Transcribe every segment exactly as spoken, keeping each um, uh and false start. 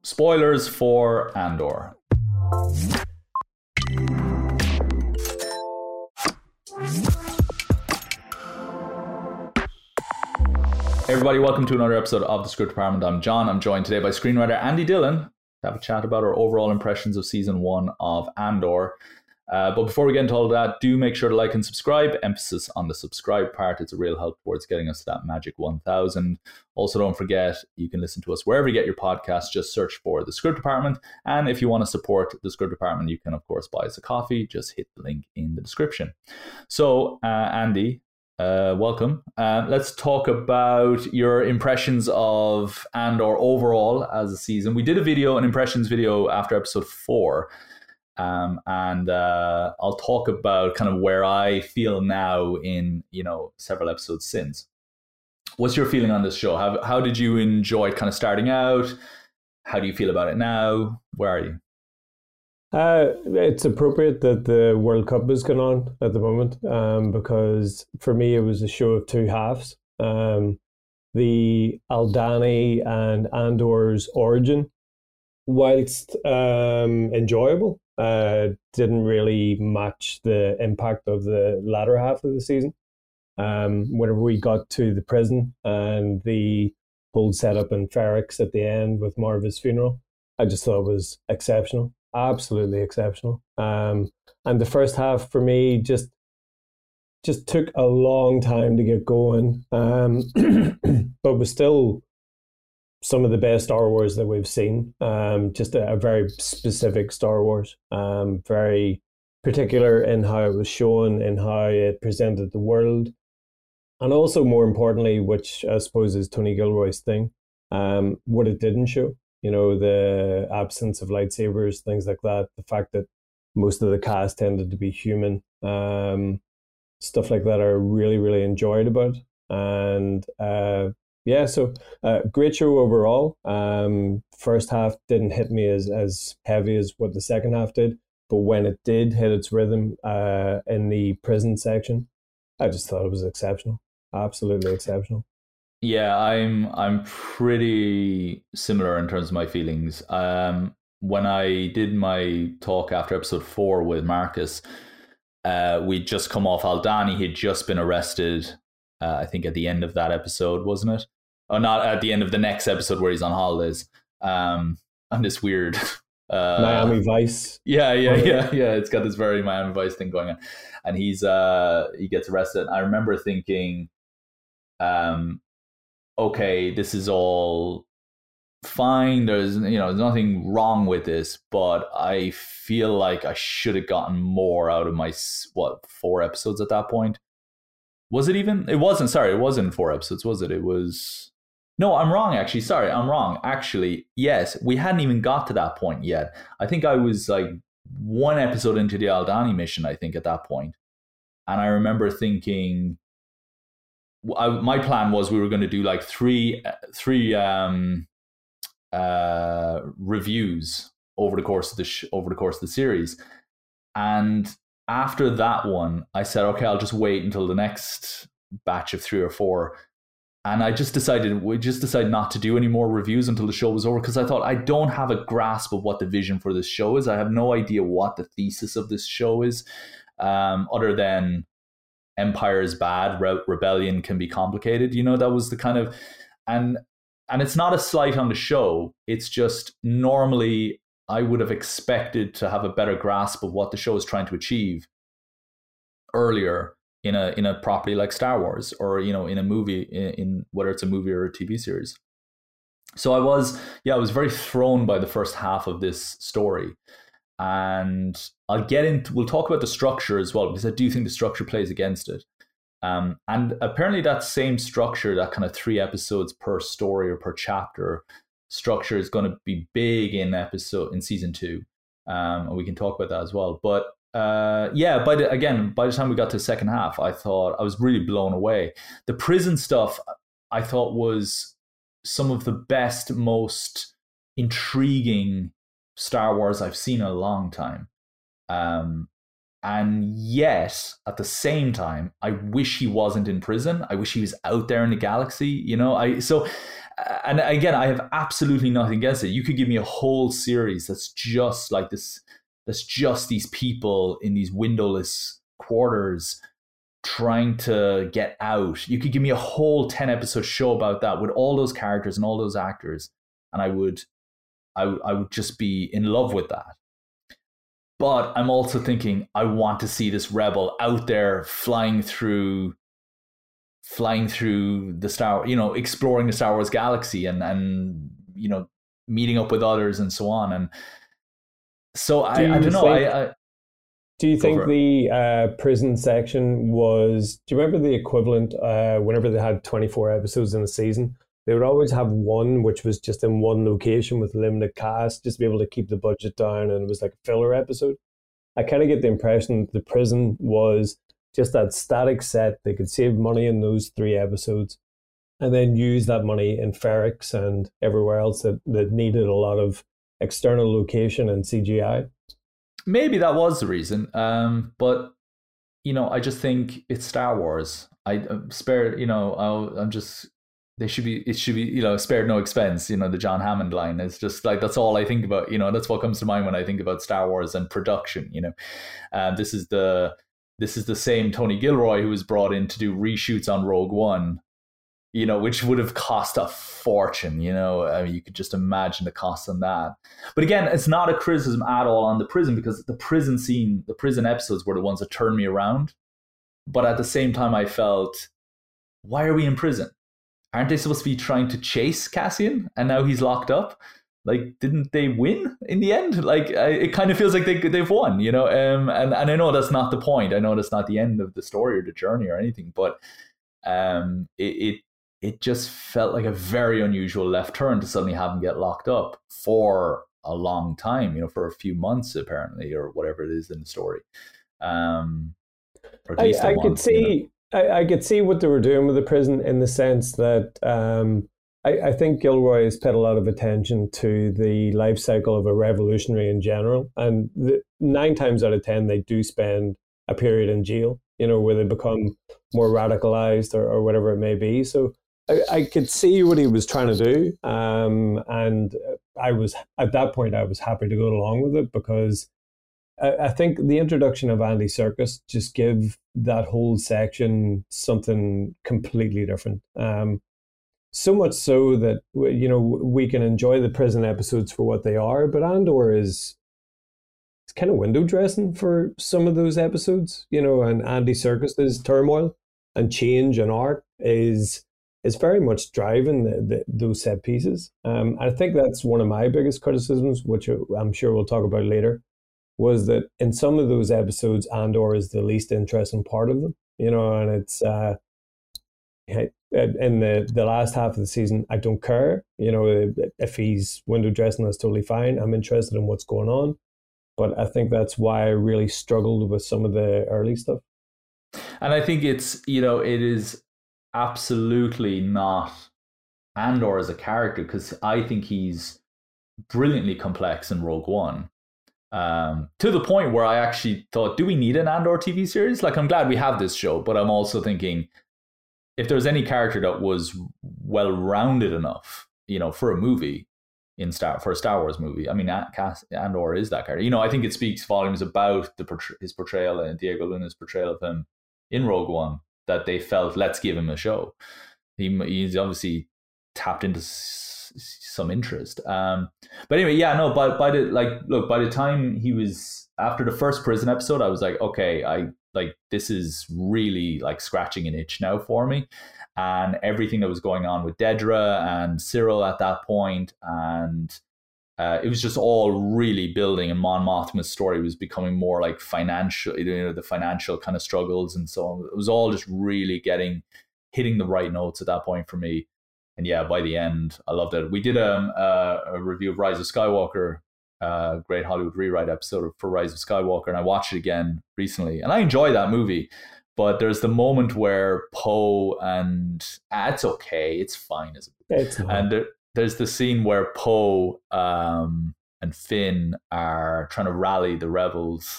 spoilers for Andor. Hey everybody, welcome to another episode of The Script Department. I'm John. I'm joined today by screenwriter Andy Dillon to have a chat about our overall impressions of season one of Andor. Uh, but before we get into all of that, do make sure to like and subscribe. Emphasis on the subscribe part. It's a real help towards getting us to that magic one thousand. Also, don't forget, you can listen to us wherever you get your podcasts. Just search for The Script Department. And if you want to support The Script Department, you can, of course, buy us a coffee. Just hit the link in the description. So, uh, Andy, uh, welcome. Uh, let's talk about your impressions of Andor overall as a season. We did a video, an impressions video after episode four. Um, and uh, I'll talk about kind of where I feel now in, you know, several episodes since. What's your feeling on this show? How, how did you enjoy it kind of starting out? How do you feel about it now? Where are you? Uh, it's appropriate that the World Cup is going on at the moment um, because for me it was a show of two halves. Um, the Aldhani and Andor's origin, whilst um, enjoyable, uh, didn't really match the impact of the latter half of the season. Um, whenever we got to the prison and the whole setup in Ferrix at the end with Marva's funeral, I just thought it was exceptional, absolutely exceptional. Um, and the first half for me just just took a long time to get going, um, but was still some of the best Star Wars that we've seen. Um, just a, a very specific Star Wars, um, very particular in how it was shown, in how it presented the world, and also more importantly, which I suppose is Tony Gilroy's thing, um, what it didn't show. You know, the absence of lightsabers, things like that. The fact that most of the cast tended to be human, um, stuff like that. I really, really enjoyed about it. And uh, Yeah, so uh, great show overall. Um, first half didn't hit me as, as heavy as what the second half did, but when it did hit its rhythm uh, in the prison section, I just thought it was exceptional, absolutely exceptional. Yeah, I'm I'm pretty similar in terms of my feelings. Um, when I did my talk after episode four with Marcus, uh, we'd just come off Aldhani. He'd just been arrested. Uh, I think at the end of that episode, wasn't it? Oh, not at the end of the next episode where he's on holidays. Um, I'm this weird uh, Miami Vice. Yeah, yeah, yeah, yeah. It's got this very Miami Vice thing going on, and he's uh he gets arrested. I remember thinking, um, okay, this is all fine. There's you know there's nothing wrong with this, but I feel like I should have gotten more out of my what four episodes at that point. Was it even? It wasn't. Sorry, it wasn't four episodes, was it? It was. No, I'm wrong, actually. Sorry, I'm wrong. Actually, yes, we hadn't even got to that point yet. I think I was like one episode into the Aldhani mission, I think, at that point. And I remember thinking, I, my plan was we were going to do like three, three um, uh, reviews over the course of the sh- over the course of the series, and after that one, I said, okay, I'll just wait until the next batch of three or four. And I just decided, we just decided not to do any more reviews until the show was over, because I thought I don't have a grasp of what the vision for this show is. I have no idea what the thesis of this show is, um, other than empire is bad, re- rebellion can be complicated. You know, that was the kind of, and and it's not a slight on the show. It's just normally I would have expected to have a better grasp of what the show is trying to achieve earlier in a in a property like Star Wars, or you know in a movie, in, in whether it's a movie or a T V series. So I was yeah I was very thrown by the first half of this story, and I'll get into we'll talk about the structure as well, because I do think the structure plays against it. Um, and apparently that same structure, that kind of three episodes per story or per chapter structure, is going to be big in episode in season two, um, and we can talk about that as well. But uh, yeah, by the, again, by the time we got to the second half, I thought I was really blown away. The prison stuff I thought was some of the best, most intriguing Star Wars I've seen in a long time. Um, And yet, at the same time, I wish he wasn't in prison. I wish he was out there in the galaxy. You know, I so, and again, I have absolutely nothing against it. You could give me a whole series that's just like this. That's just these people in these windowless quarters trying to get out. You could give me a whole ten episode show about that with all those characters and all those actors, and I would, I, I would just be in love with that. But I'm also thinking I want to see this rebel out there flying through, flying through the Star, you know, exploring the Star Wars galaxy and and you know, meeting up with others and so on. And so I, I don't know. Think, I, I do you think the uh, prison section was? Do you remember the equivalent? Uh, whenever they had twenty-four episodes in a season, they would always have one which was just in one location with limited cast, just to be able to keep the budget down, and it was like a filler episode. I kind of get the impression that the prison was just that static set. They could save money in those three episodes, and then use that money in Ferrix and everywhere else that, that needed a lot of external location and C G I. Maybe that was the reason, um, but you know, I just think it's Star Wars. I uh, spare, you know, I'll, I'm just. They should be, it should be, you know, spared no expense. You know, the John Hammond line is just like, that's all I think about. You know, that's what comes to mind when I think about Star Wars and production. You know, um, this is the this is the same Tony Gilroy who was brought in to do reshoots on Rogue One. You know, which would have cost a fortune. You know, I mean, you could just imagine the cost on that. But again, it's not a criticism at all on the prison, because the prison scene, the prison episodes were the ones that turned me around. But at the same time, I felt, why are we in prison? Aren't they supposed to be trying to chase Cassian? And now he's locked up. Like, didn't they win in the end? Like, I, it kind of feels like they, they've won, you know? Um, and, and I know that's not the point. I know that's not the end of the story or the journey or anything. But um, it, it it just felt like a very unusual left turn to suddenly have him get locked up for a long time, you know, for a few months, apparently, or whatever it is in the story. Um, or at least I, I month, could see... You know? I, I could see what they were doing with the prison, in the sense that um, I, I think Gilroy has paid a lot of attention to the life cycle of a revolutionary in general. And the, nine times out of ten, they do spend a period in jail, you know, where they become more radicalized or, or whatever it may be. So I, I could see what he was trying to do. Um, and I was, at that point, I was happy to go along with it, because I think the introduction of Andy Serkis just give that whole section something completely different. Um, so much so that, you know, we can enjoy the prison episodes for what they are, but Andor is it's kind of window dressing for some of those episodes, you know, and Andy Serkis's turmoil and change and arc is is very much driving the, the, those set pieces. Um, I think that's one of my biggest criticisms, which I'm sure we'll talk about later, was that in some of those episodes, Andor is the least interesting part of them, you know, and it's uh, in the, the last half of the season, I don't care, you know, if he's window dressing, that's totally fine. I'm interested in what's going on, but I think that's why I really struggled with some of the early stuff. And I think it's, you know, it is absolutely not Andor as a character, because I think he's brilliantly complex in Rogue One. Um, to the point where I actually thought, do we need an Andor T V series? Like, I'm glad we have this show, but I'm also thinking, if there's any character that was well-rounded enough, you know, for a movie in Star for a Star Wars movie, I mean, Andor is that character. You know, I think it speaks volumes about the his portrayal and Diego Luna's portrayal of him in Rogue One, that they felt, let's give him a show. He he's obviously tapped into some interest. Um, but anyway, yeah, no, but by the like, look, by the time he was after the first prison episode, I was like, okay, I like this is really like scratching an itch now for me, and everything that was going on with Dedra and Cyril at that point, and uh, it was just all really building. And Mon Mothma's story was becoming more like financial, you know, the financial kind of struggles and so on. It was all just really getting hitting the right notes at that point for me. And yeah, by the end, I loved it. We did um, a, a review of Rise of Skywalker, uh, great Hollywood rewrite episode for Rise of Skywalker, and I watched it again recently. And I enjoy that movie, but there's the moment where Poe and ah, it's okay, it's fine as a it's and there, there's the scene where Poe um, and Finn are trying to rally the rebels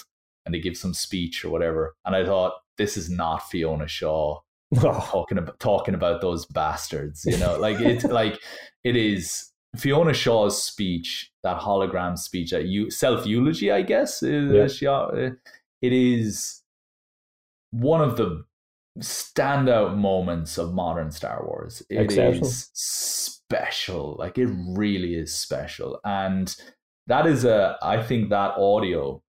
and they give some speech or whatever. And I thought, this is not Fiona Shaw talking about talking about those bastards, you know, like it's like it is Fiona Shaw's speech, that hologram speech, that you self eulogy, I guess. Yeah. She, it is one of the standout moments of modern Star Wars. It Exceptional. is special, like it really is special, and that is a. I think that audio.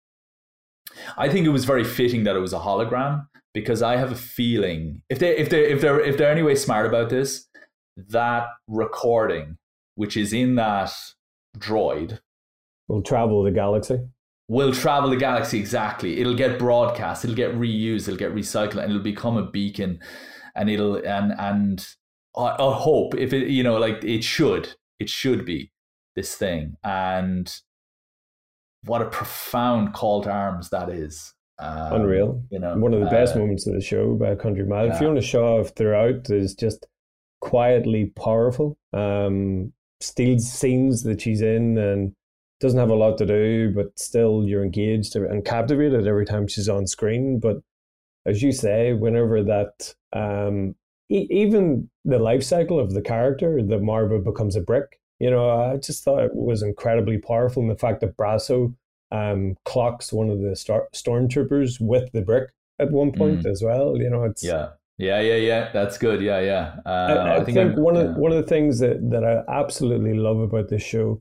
I think it was very fitting that it was a hologram, because I have a feeling if they if they if they're if they're anyway smart about this, that recording, which is in that droid, will travel the galaxy. Will travel the galaxy, exactly. It'll get broadcast, it'll get reused, it'll get recycled, and it'll become a beacon. And it'll and and I, I hope if it you know like it should it should be this thing. And what a profound call to arms that is. Um, Unreal. You know, one of the best uh, moments of the show by a country mile. Yeah. Fiona Shaw throughout is just quietly powerful. Um, steals scenes that she's in and doesn't have a lot to do, but still you're engaged and captivated every time she's on screen. But as you say, whenever that, um, e- even the life cycle of the character, that Marva becomes a brick, you know, I just thought it was incredibly powerful. And the fact that Brasso um, clocks one of the star- stormtroopers with the brick at one point mm. as well, you know, it's... Yeah. Yeah, yeah, yeah. That's good. Yeah, yeah. Uh, I, I, I think, think one yeah. of one of the things that, that I absolutely love about this show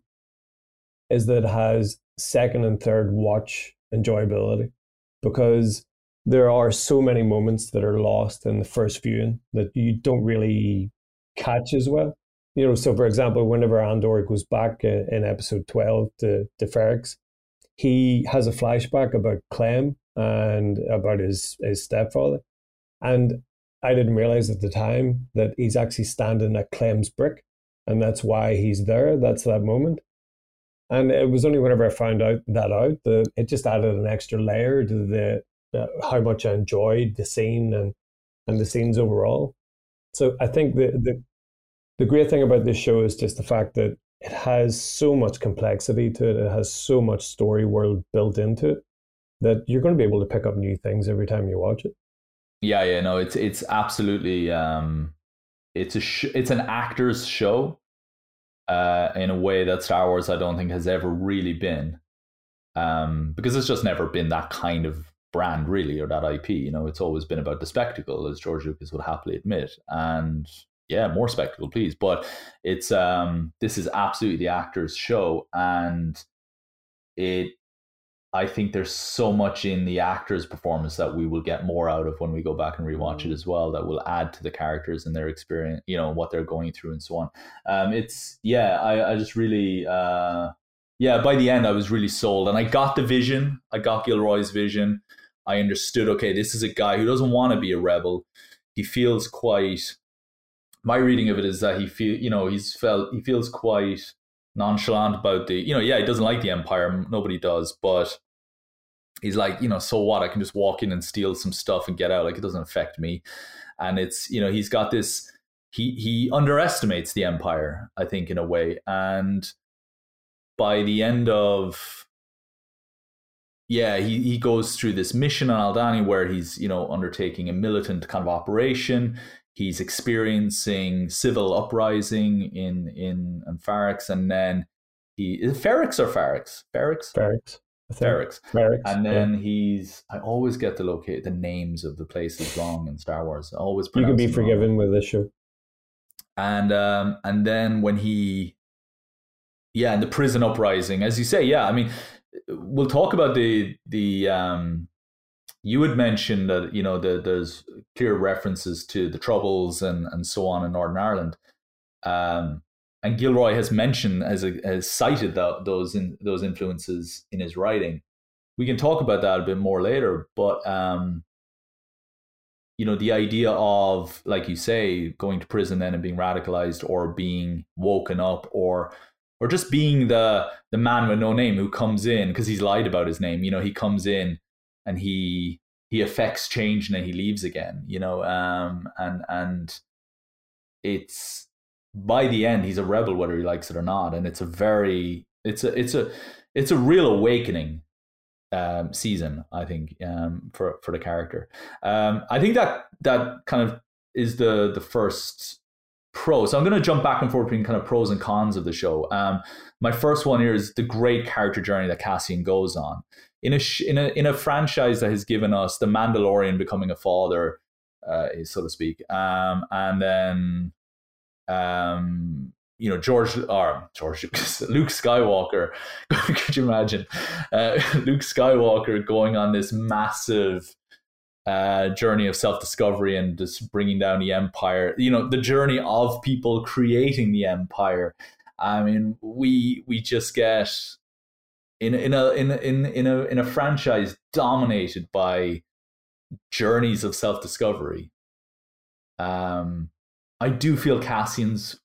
is that it has second and third watch enjoyability, because there are so many moments that are lost in the first viewing that you don't really catch as well. You know, so for example, whenever Andor goes back in, in episode twelve to, to Ferrix, he has a flashback about Clem and about his, his stepfather. And I didn't realize at the time that he's actually standing at Clem's brick, and that's why he's there. That's that moment. And it was only whenever I found out that out that it just added an extra layer to the uh, how much I enjoyed the scene and, and the scenes overall. So I think the, the the great thing about this show is just the fact that it has so much complexity to it. It has so much story world built into it that you're going to be able to pick up new things every time you watch it. Yeah, yeah, no, it's it's absolutely um, it's a sh- it's an actor's show, uh, in a way that Star Wars I don't think has ever really been, um, because it's just never been that kind of brand really, or that I P. You know, it's always been about the spectacle, as George Lucas would happily admit, and yeah, more spectacle, please. But it's um, this is absolutely the actor's show, and it. I think there's so much in the actor's performance that we will get more out of when we go back and rewatch it as well, that will add to the characters and their experience, you know, what they're going through and so on. Um, it's, yeah, I, I just really, uh, yeah, by the end, I was really sold. And I got the vision. I got Gilroy's vision. I understood, okay, this is a guy who doesn't want to be a rebel. He feels quite, my reading of it is that he feel, you know, he's felt, he feels quite nonchalant about the, you know, yeah, he doesn't like the Empire. Nobody does, but he's like, you know, so what? I can just walk in and steal some stuff and get out. Like, it doesn't affect me. And it's, you know, he's got this, he he underestimates the Empire, I think, in a way. And by the end of, yeah, he, he goes through this mission on Aldhani where he's, you know, undertaking a militant kind of operation. He's experiencing civil uprising in in, in Ferrix, and then he is it Ferrix or Ferrix? Ferrix? Ferrix. Ferrix. Ferrix. And then yeah. he's I always get to locate the names of the places wrong in Star Wars. I always you can be them forgiven wrong. with this show. And um and then when he yeah, in the prison uprising, as you say, yeah, I mean, we'll talk about the the um you had mentioned that, you know, the, there's clear references to the Troubles and, and so on in Northern Ireland. Um, and Gilroy has mentioned, has, has cited the, those in, those influences in his writing. We can talk about that a bit more later. But, um, you know, the idea of, like you say, going to prison then and being radicalized or being woken up or or just being the the man with no name who comes in because he's lied about his name. You know, he comes in and he he affects change and then he leaves again, you know, um, and and it's by the end he's a rebel whether he likes it or not, and it's a very it's a it's a it's a real awakening um, season, I think, um, for for the character. Um, I think that that kind of is the the first pro. So I'm going to jump back and forth between kind of pros and cons of the show. Um, my first one here is the great character journey that Cassian goes on in a sh- in a in a franchise that has given us the Mandalorian becoming a father, uh, so to speak, um, and then um, you know, George or George Luke Skywalker. Could you imagine uh, Luke Skywalker going on this massive uh, journey of self-discovery and just bringing down the Empire? You know, the journey of people creating the Empire. I mean, we we just get in in a in in in a in a franchise dominated by journeys of self-discovery. Um, I do feel Cassian's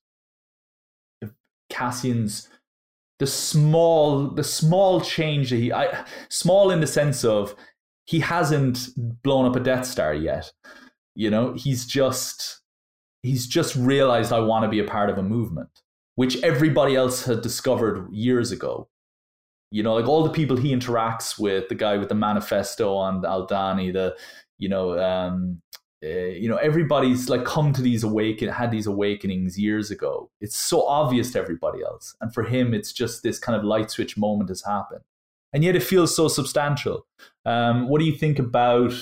Cassian's the small the small change that he I small in the sense of he hasn't blown up a Death Star yet. You know, he's just he's just realized I want to be a part of a movement, which everybody else had discovered years ago. You know, like all the people he interacts with, the guy with the manifesto on Aldhani, the you know, um, uh, you know, everybody's like come to these awaken had these awakenings years ago. It's so obvious to everybody else, and for him, it's just this kind of light switch moment has happened, and yet it feels so substantial. Um, what do you think about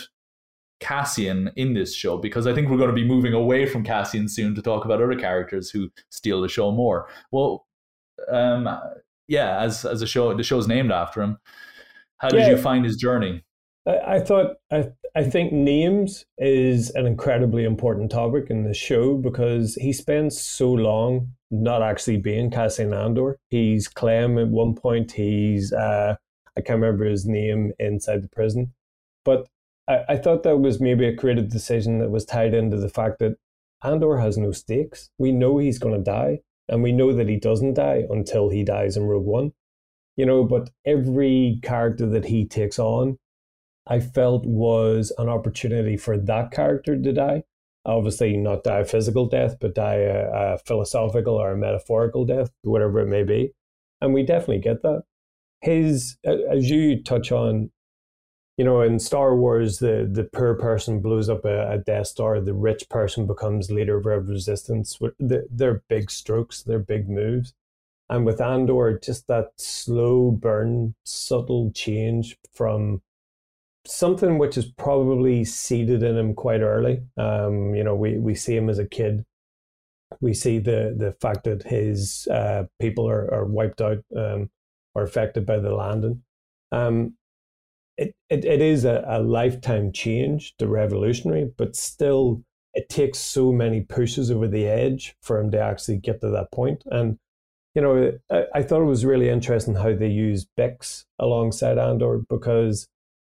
Cassian in this show? Because I think we're going to be moving away from Cassian soon to talk about other characters who steal the show more. Well, um, yeah, as as a show, the show's named after him. How did Yeah. you find his journey? I, I thought I I think names is an incredibly important topic in the show because he spends so long not actually being Cassian Andor. He's Clem at one point. He's uh, I can't remember his name inside the prison, but I, I thought that was maybe a creative decision that was tied into the fact that Andor has no stakes. We know he's going to die, and we know that he doesn't die until he dies in Rogue One. You know, but every character that he takes on, I felt was an opportunity for that character to die. Obviously, not die a physical death, but die a, a philosophical or a metaphorical death, whatever it may be. And we definitely get that. His, as you touch on, you know, in Star Wars, the, the poor person blows up a, a Death Star, the rich person becomes leader of Rebel Resistance. They're, they're big strokes, they're big moves. And with Andor, just that slow burn, subtle change from something which is probably seeded in him quite early. Um, you know, we, we see him as a kid. We see the the fact that his uh, people are, are wiped out um, or affected by the landing. Um, it, it, it is a, a lifetime change, the revolutionary, but still it takes so many pushes over the edge for him to actually get to that point. And, you know, I, I thought it was really interesting how they use Bix alongside Andor because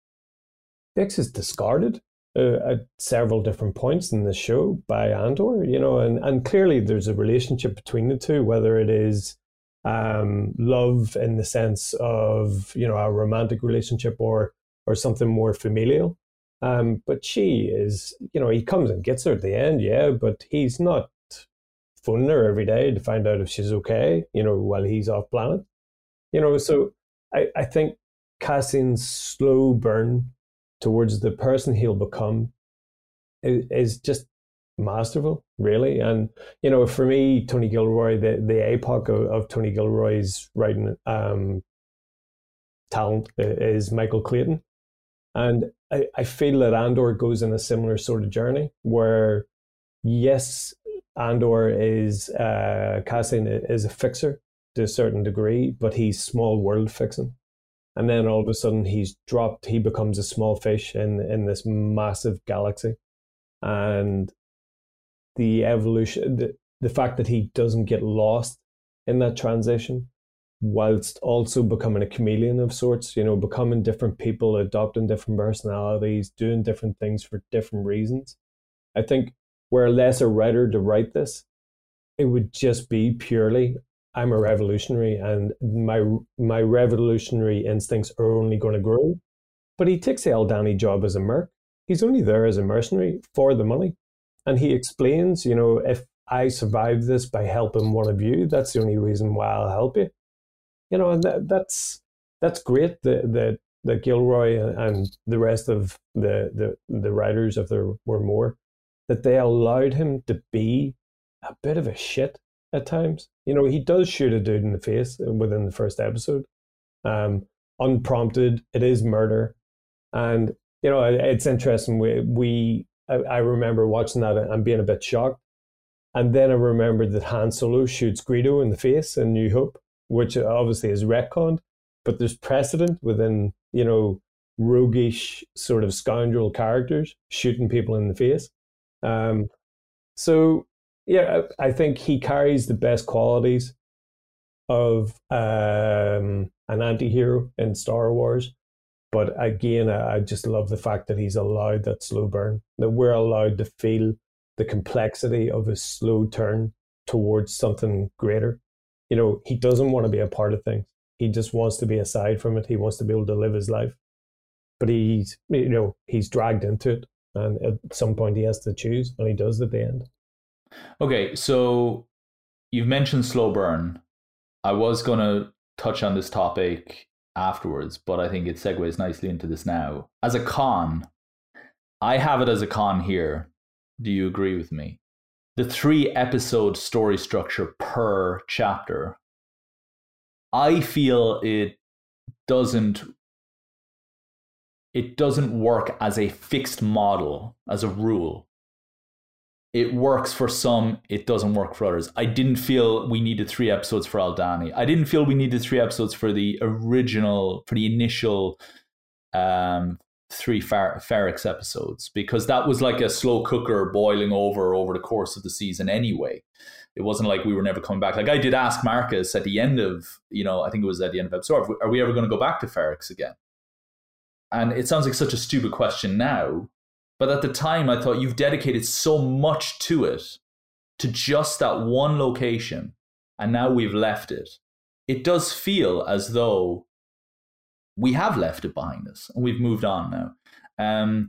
Bix is discarded uh, at several different points in the show by Andor, you know, and, and clearly there's a relationship between the two, whether it is um, love in the sense of, you know, a romantic relationship or or something more familial. Um, but she is, you know, he comes and gets her at the end, yeah, but he's not phoning her every day to find out if she's okay, you know, while he's off planet. You know, so I, I think Cassian's slow burn towards the person he'll become is, is just masterful, really. And, you know, for me, Tony Gilroy, the, the epoch of, of Tony Gilroy's writing um, talent is Michael Clayton. And I, I feel that Andor goes in a similar sort of journey where, yes, Andor is, uh, Cassian is a fixer to a certain degree, but he's small world fixing. And then all of a sudden he's dropped, he becomes a small fish in, in this massive galaxy. And the evolution, the, the fact that he doesn't get lost in that transition, whilst also becoming a chameleon of sorts, you know, becoming different people, adopting different personalities, doing different things for different reasons. I think were a lesser writer to write this, it would just be purely, I'm a revolutionary and my my revolutionary instincts are only going to grow. But he takes the Aldhani job as a merc. He's only there as a mercenary for the money. And he explains, you know, if I survive this by helping one of you, that's the only reason why I'll help you. You know, and that, that's that's great that, that that Gilroy and, and the rest of the, the the writers, if there were more, that they allowed him to be a bit of a shit at times. You know, he does shoot a dude in the face within the first episode, um, unprompted. It is murder, and you know, it, it's interesting. We we I, I remember watching that and being a bit shocked, and then I remembered that Han Solo shoots Greedo in the face in New Hope, which obviously is retconned, but there's precedent within, you know, roguish sort of scoundrel characters shooting people in the face. Um, so yeah, I, I think he carries the best qualities of um, an anti-hero in Star Wars. But again, I, I just love the fact that he's allowed that slow burn, that we're allowed to feel the complexity of his slow turn towards something greater. You know, he doesn't want to be a part of things. He just wants to be aside from it. He wants to be able to live his life. But he's, you know, he's dragged into it. And at some point he has to choose, and he does at the end. Okay, so you've mentioned slow burn. I was going to touch on this topic afterwards, but I think it segues nicely into this now. As a con, I have it as a con here. Do you agree with me? The three episode story structure per chapter, I feel it doesn't it doesn't work as a fixed model, as a rule. It works for some, it doesn't work for others. I didn't feel we needed three episodes for Aldhani. I didn't feel we needed three episodes for the original, for the initial um, three Fer- Ferrix episodes, because that was like a slow cooker boiling over over the course of the season anyway. It wasn't like we were never coming back. Like I did ask Marcus at the end of, you know, I think it was at the end of episode, are we ever going to go back to Ferrix again? And it sounds like such a stupid question now, but at the time I thought you've dedicated so much to it, to just that one location, and now we've left it. It does feel as though we have left it behind us and we've moved on now. Um,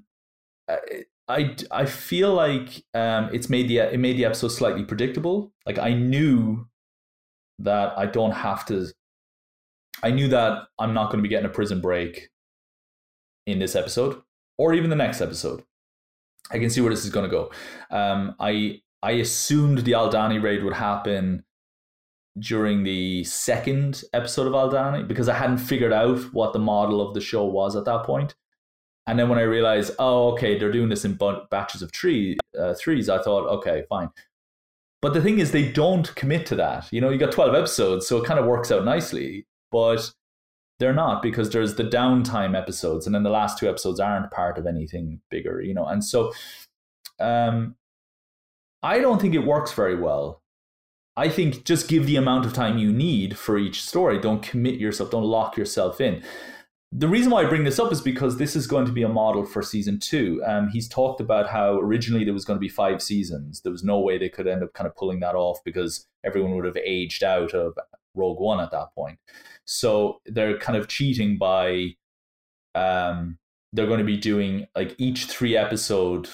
I, I feel like um, it's made the it made the episode slightly predictable. Like I knew that I don't have to. I knew that I'm not going to be getting a prison break in this episode, or even the next episode. I can see where this is going to go. Um, I I assumed the Aldhani raid would happen during the second episode of Aldhani, because I hadn't figured out what the model of the show was at that point. And then when I realized, oh, okay, they're doing this in batches of three, uh, threes, I thought, okay, fine. But the thing is, they don't commit to that. You know, you got twelve episodes, so it kind of works out nicely. But they're not, because there's the downtime episodes, and then the last two episodes aren't part of anything bigger, you know. And so um, I don't think it works very well. I think just give the amount of time you need for each story. Don't commit yourself, don't lock yourself in. The reason why I bring this up is because this is going to be a model for season two. Um, he's talked about how originally there was going to be five seasons. There was no way they could end up kind of pulling that off, because everyone would have aged out of Rogue One at that point. So they're kind of cheating by um, they're going to be doing like each three episode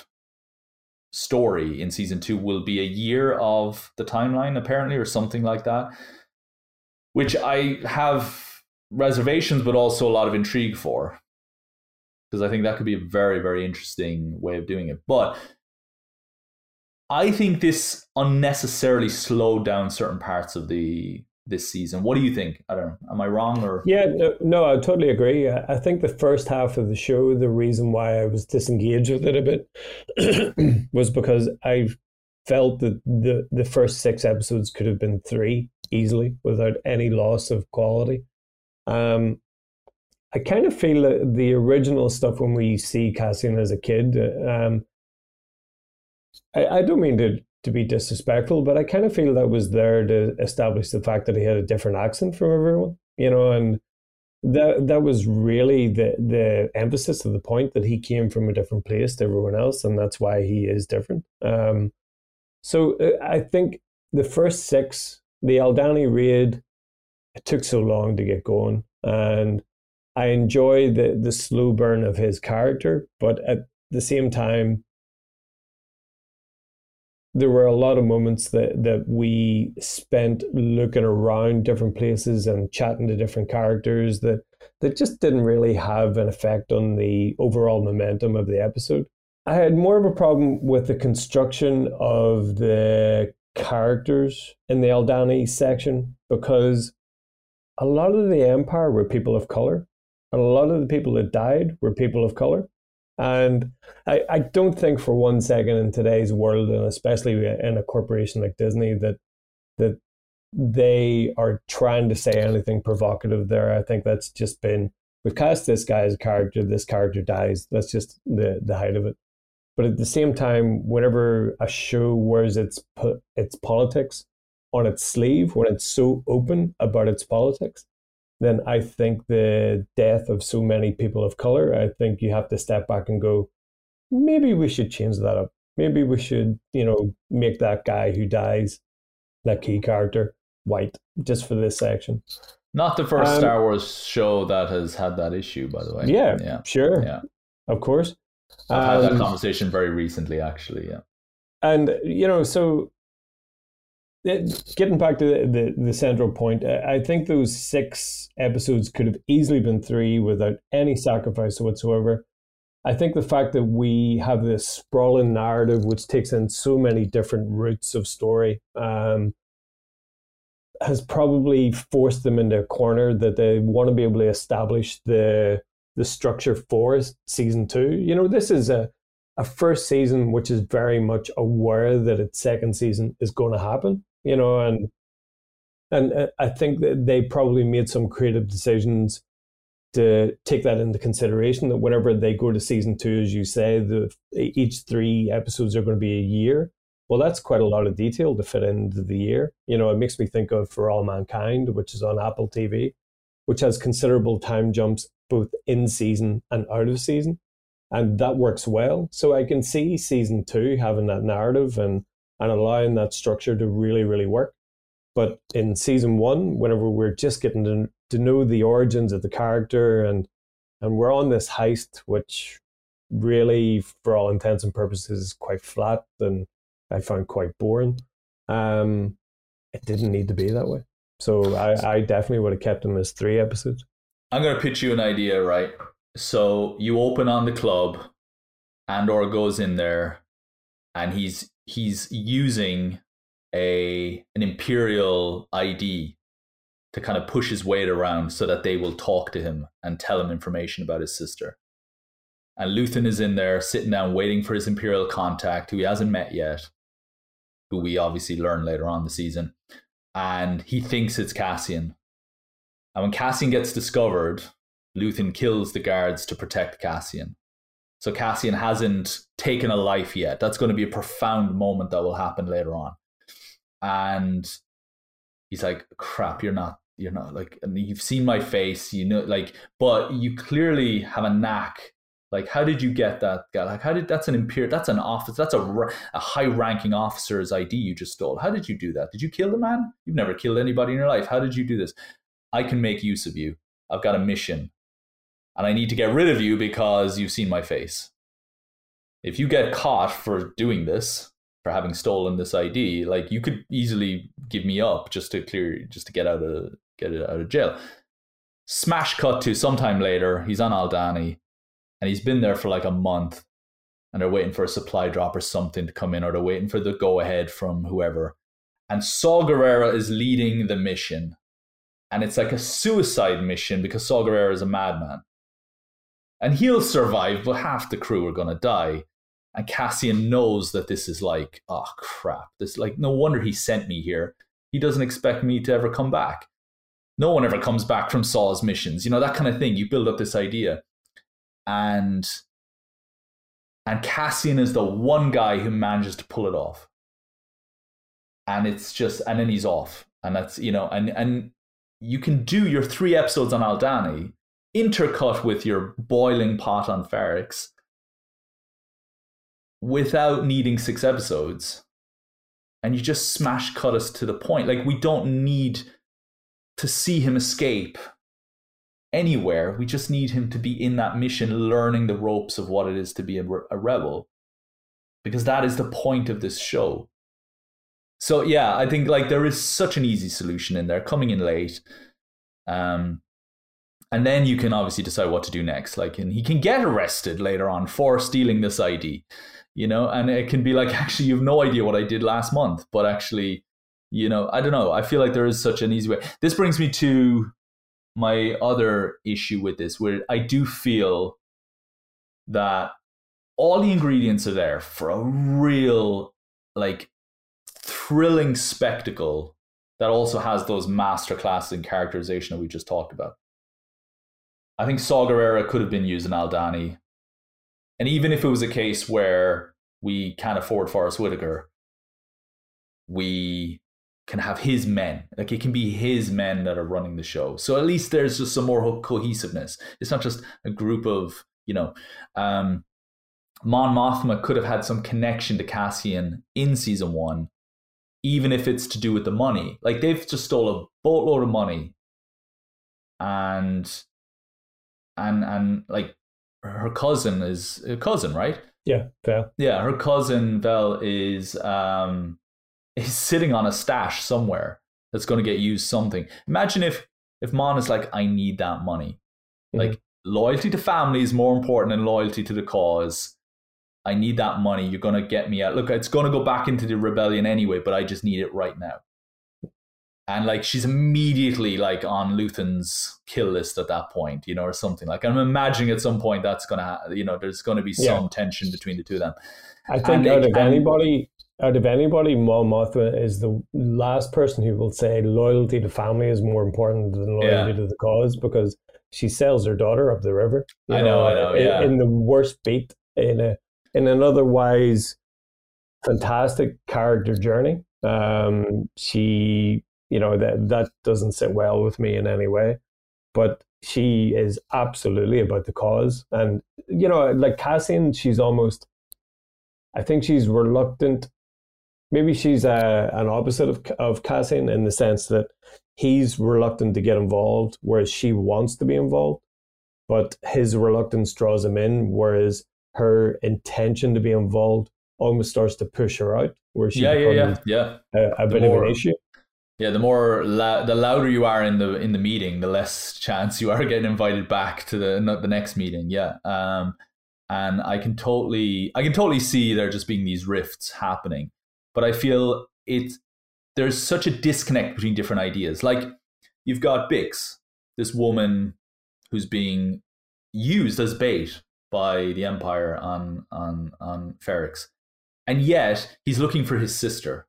story in season two will be a year of the timeline, apparently, or something like that, which I have reservations but also a lot of intrigue for, because I think that could be a very, very interesting way of doing it. But I think this unnecessarily slowed down certain parts of the this season. What do you think? I don't know. Am I wrong? Or yeah, no, no, I totally agree. I think the first half of the show, the reason why I was disengaged with it a bit was because I felt that the, the first six episodes could have been three easily without any loss of quality. Um, I kind of feel that the original stuff, when we see Cassian as a kid, um, I, I don't mean to to be disrespectful, but I kind of feel that was there to establish the fact that he had a different accent from everyone, you know, and that that was really the the emphasis of the point, that he came from a different place to everyone else, and that's why he is different. Um, so I think the first six, the Aldhani raid, it took so long to get going, and I enjoy the the slow burn of his character, but at the same time, there were a lot of moments that, that we spent looking around different places and chatting to different characters that, that just didn't really have an effect on the overall momentum of the episode. I had more of a problem with the construction of the characters in the Aldhani section, because a lot of the Empire were people of color, and a lot of the people that died were people of color. And I, I don't think for one second in today's world, and especially in a corporation like Disney, that that they are trying to say anything provocative there. I think that's just been, we've cast this guy as a character, this character dies. That's just the, the height of it. But at the same time, whenever a show wears its its politics on its sleeve, when it's so open about its politics, then I think the death of so many people of color, I think you have to step back and go, maybe we should change that up. Maybe we should, you know, make that guy who dies, that key character, white, just for this section. Not the first um, Star Wars show that has had that issue, by the way. Yeah, yeah. sure. Yeah. Of course. I've had um, that conversation very recently, actually, yeah. And, you know, so it, getting back to the, the, the central point, I think those six episodes could have easily been three without any sacrifice whatsoever. I think the fact that we have this sprawling narrative which takes in so many different routes of story um, has probably forced them into a corner that they want to be able to establish the the structure for season two. You know, this is a, a first season which is very much aware that its second season is going to happen, you know, and and I think that they probably made some creative decisions to take that into consideration, that whenever they go to season two, as you say, the each three episodes are going to be a year. Well, that's quite a lot of detail to fit into the year. You know, it makes me think of For All Mankind, which is on Apple T V, which has considerable time jumps both in season and out of season. And that works well. So I can see season two having that narrative and, and allowing that structure to really, really work. But in season one, whenever we're just getting to, to know the origins of the character and and we're on this heist, which really, for all intents and purposes, is quite flat and I found quite boring. Um, it didn't need to be that way. So I, I definitely would have kept them as three episodes. I'm going to pitch you an idea, right? So you open on the club, Andor goes in there, and he's he's using a an Imperial I D to kind of push his weight around so that they will talk to him and tell him information about his sister. And Luthen is in there sitting down waiting for his Imperial contact, who he hasn't met yet, who we obviously learn later on in the season. And he thinks it's Cassian. And when Cassian gets discovered, Luthen kills the guards to protect Cassian. So Cassian hasn't taken a life yet. That's going to be a profound moment that will happen later on. And he's like, crap, you're not, you're not like, and you've seen my face, you know, like, but you clearly have a knack. Like, how did you get that guy? Like, how did, that's an imperial, that's an office, that's a, a high ranking officer's I D you just stole. How did you do that? Did you kill the man? You've never killed anybody in your life. How did you do this? I can make use of you. I've got a mission and I need to get rid of you because you've seen my face. If you get caught for doing this, for having stolen this I D, like you could easily give me up just to clear, just to get out of, get it out of jail. Smash cut to sometime later, he's on Aldhani and he's been there for like a month and they're waiting for a supply drop or something to come in, or they're waiting for the go ahead from whoever. And Saw Gerrera is leading the mission. And it's like a suicide mission because Saw Gerrera is a madman. And he'll survive, but half the crew are going to die. And Cassian knows that this is like, oh crap. This, like, no wonder he sent me here. He doesn't expect me to ever come back. No one ever comes back from Saw's missions. You know, that kind of thing. You build up this idea. And, and Cassian is the one guy who manages to pull it off. And it's just, and then he's off. And that's, you know, and, and, you can do your three episodes on Aldhani, intercut with your boiling pot on Ferrix, without needing six episodes. And you just smash cut us to the point. Like, we don't need to see him escape anywhere. We just need him to be in that mission, learning the ropes of what it is to be a, a rebel. Because that is the point of this show. So yeah, I think like there is such an easy solution in there, coming in late. Um, And then you can obviously decide what to do next. Like, and he can get arrested later on for stealing this I D, you know, and it can be like, actually, you have no idea what I did last month, but actually, you know, I don't know. I feel like there is such an easy way. This brings me to my other issue with this, where I do feel that all the ingredients are there for a real, like, thrilling spectacle that also has those masterclasses in characterization that we just talked about. I think Saw Gerrera could have been used in Aldhani. And even if it was a case where we can't afford Forrest Whitaker, we can have his men. Like, it can be his men that are running the show. So at least there's just some more cohesiveness. It's not just a group of, you know, um, Mon Mothma could have had some connection to Cassian in season one, even if it's to do with the money. Like, they've just stole a boatload of money, and and and like, her cousin is a cousin, right? Yeah, Vel. Yeah, her cousin Vel is um is sitting on a stash somewhere that's going to get used something. Imagine if if Mon is like, I need that money. Mm-hmm. Like, loyalty to family is more important than loyalty to the cause. I need that money. You're going to get me out. Look, it's going to go back into the rebellion anyway, but I just need it right now. And like, she's immediately like on Luthen's kill list at that point, you know, or something. Like, I'm imagining at some point that's going to, ha- you know, there's going to be some yeah. tension between the two of them. I think and out it, of and, anybody, out of anybody, Mon Mothma is the last person who will say loyalty to family is more important than loyalty yeah. to the cause, because she sells her daughter up the river. I know, know, I know, yeah. In, in the worst beat, in a in an otherwise fantastic character journey. Um, she, you know, that that doesn't sit well with me in any way, but she is absolutely about the cause. And, you know, like Cassian, she's almost, I think she's reluctant. Maybe she's a, an opposite of of Cassian in the sense that he's reluctant to get involved, whereas she wants to be involved. But his reluctance draws him in, whereas her intention to be involved almost starts to push her out, where she yeah, yeah, yeah, yeah. a, a bit more, of an issue. Yeah, the more la- the louder you are in the in the meeting, the less chance you are getting invited back to the the next meeting. Yeah, um, and I can totally I can totally see there just being these rifts happening, but I feel it. There's such a disconnect between different ideas. Like, you've got Bix, this woman who's being used as bait by the Empire on on on Ferrix, and yet he's looking for his sister.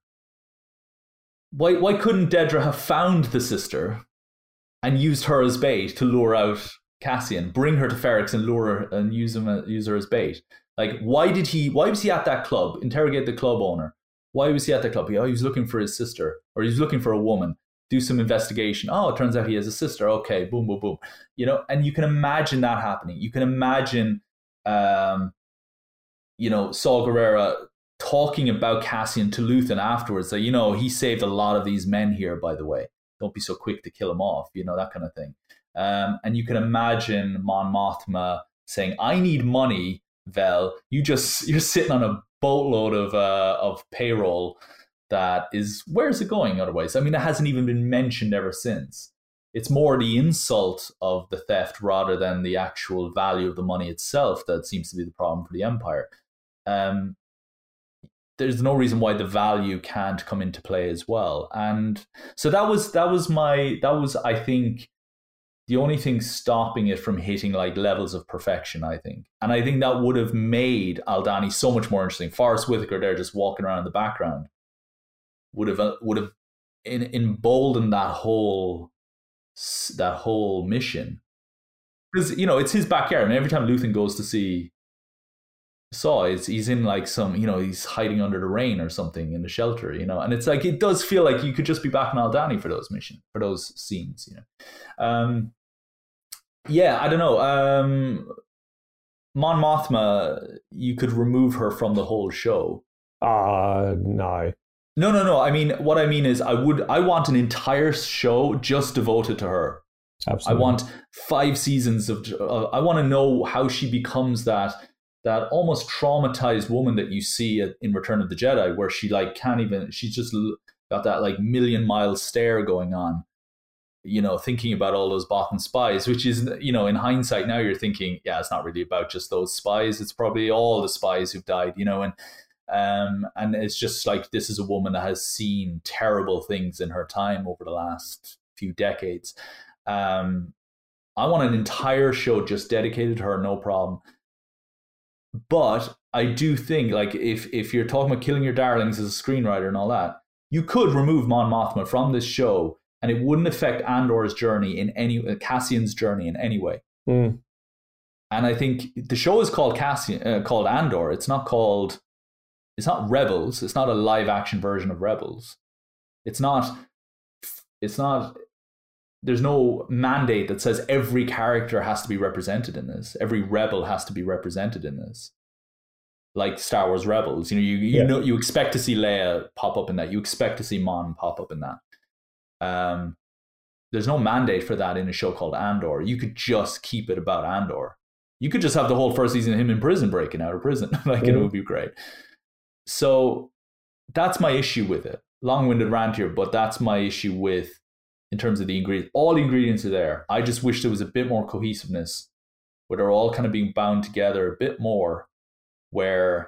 Why why couldn't Dedra have found the sister and used her as bait to lure out Cassian, bring her to Ferrix and lure her and use him use her as bait? Like, why did he? Why was he at that club? Interrogate the club owner. Why was he at that club? Oh, he was looking for his sister, or he was looking for a woman. Do some investigation. Oh, it turns out he has a sister. Okay, boom, boom, boom. You know, and you can imagine that happening. You can imagine, um, you know, Saw Gerrera talking about Cassian to Luthen afterwards. That, you know, he saved a lot of these men here, by the way. Don't be so quick to kill him off. You know, that kind of thing. Um, and you can imagine Mon Mothma saying, "I need money, Vel. You just you're sitting on a boatload of uh, of payroll." That is, where's it going otherwise? I mean, it hasn't even been mentioned ever since. It's more the insult of the theft rather than the actual value of the money itself that seems to be the problem for the Empire. Um, there's no reason why the value can't come into play as well. And so that was that was my that was I think the only thing stopping it from hitting like levels of perfection, I think. And I think that would have made Aldhani so much more interesting. Forrest Whitaker there just walking around in the background would have would have in, emboldened that whole that whole mission, because, you know, it's his backyard. I mean, every time Luthen goes to see Saw, it's, he's in like some, you know, he's hiding under the rain or something in the shelter, you know, and it's like, it does feel like you could just be back in Aldhani for those missions, for those scenes, you know. Um, yeah, I don't know. Um, Mon Mothma, you could remove her from the whole show. Uh, no. No, no, no. I mean, what I mean is I would, I want an entire show just devoted to her. Absolutely. I want five seasons of, uh, I want to know how she becomes that, that almost traumatized woman that you see at, in Return of the Jedi, where she like can't even, she's just got that like million mile stare going on. you know, thinking about all those Bothan spies, which is, you know, in hindsight now you're thinking, yeah, it's not really about just those spies. It's probably all the spies who've died, you know, and um, and it's just like, this is a woman that has seen terrible things in her time over the last few decades. Um, I want an entire show just dedicated to her, no problem. But I do think, like, if if you're talking about killing your darlings as a screenwriter and all that, you could remove Mon Mothma from this show, and it wouldn't affect Andor's journey in any, Cassian's journey in any way. Mm. And I think the show is called Cassian, uh, called Andor. It's not called, it's not Rebels. It's not a live action version of Rebels. It's not, it's not, there's no mandate that says every character has to be represented in this. Every rebel has to be represented in this. Like Star Wars Rebels, you know, you you yeah. know, you expect to see Leia pop up in that. You expect to see Mon pop up in that. Um, there's no mandate for that in a show called Andor. You could just keep it about Andor. You could just have the whole first season of him in prison, breaking out of prison. Like, mm. it would be great. So that's my issue with it. Long-winded rant here, but that's my issue with, in terms of the ingredients. All the ingredients are there. I just wish there was a bit more cohesiveness, where they're all kind of being bound together a bit more, where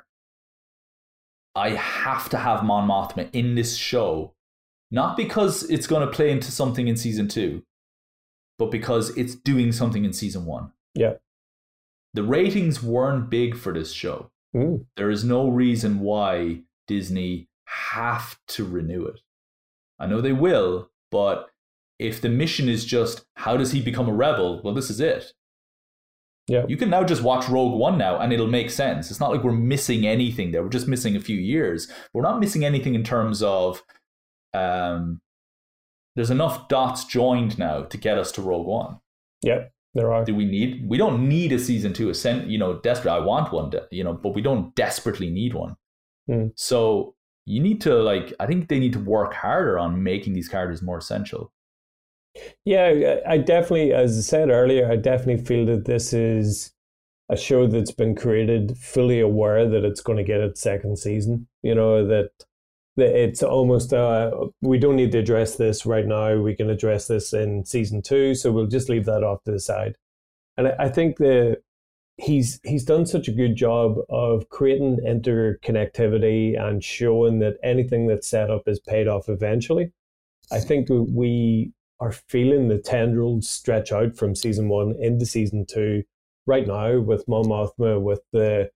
I have to have Mon Mothma in this show, not because it's going to play into something in season two, but because it's doing something in season one. Yeah. The ratings weren't big for this show. Mm. There is no reason why Disney have to renew it. I know they will, but if the mission is just, how does he become a rebel? Well, this is it. Yeah. You can now just watch Rogue One now and it'll make sense. It's not like we're missing anything there. We're just missing a few years. We're not missing anything in terms of, um, there's enough dots joined now to get us to Rogue One. Yeah, there are. Do we need, we don't need a season two, a sen, you know, desperate. I want one, you know, but we don't desperately need one. Mm. So you need to, like, I think they need to work harder on making these characters more essential. Yeah, I definitely, as I said earlier, I definitely feel that this is a show that's been created fully aware that it's going to get its second season. You know, that, that it's almost, uh, we don't need to address this right now. We can address this in season two. So we'll just leave that off to the side. And I, I think the he's he's done such a good job of creating interconnectivity and showing that anything that's set up is paid off eventually. I think we are feeling the tendrils stretch out from season one into season two right now with Mon Mothma, with the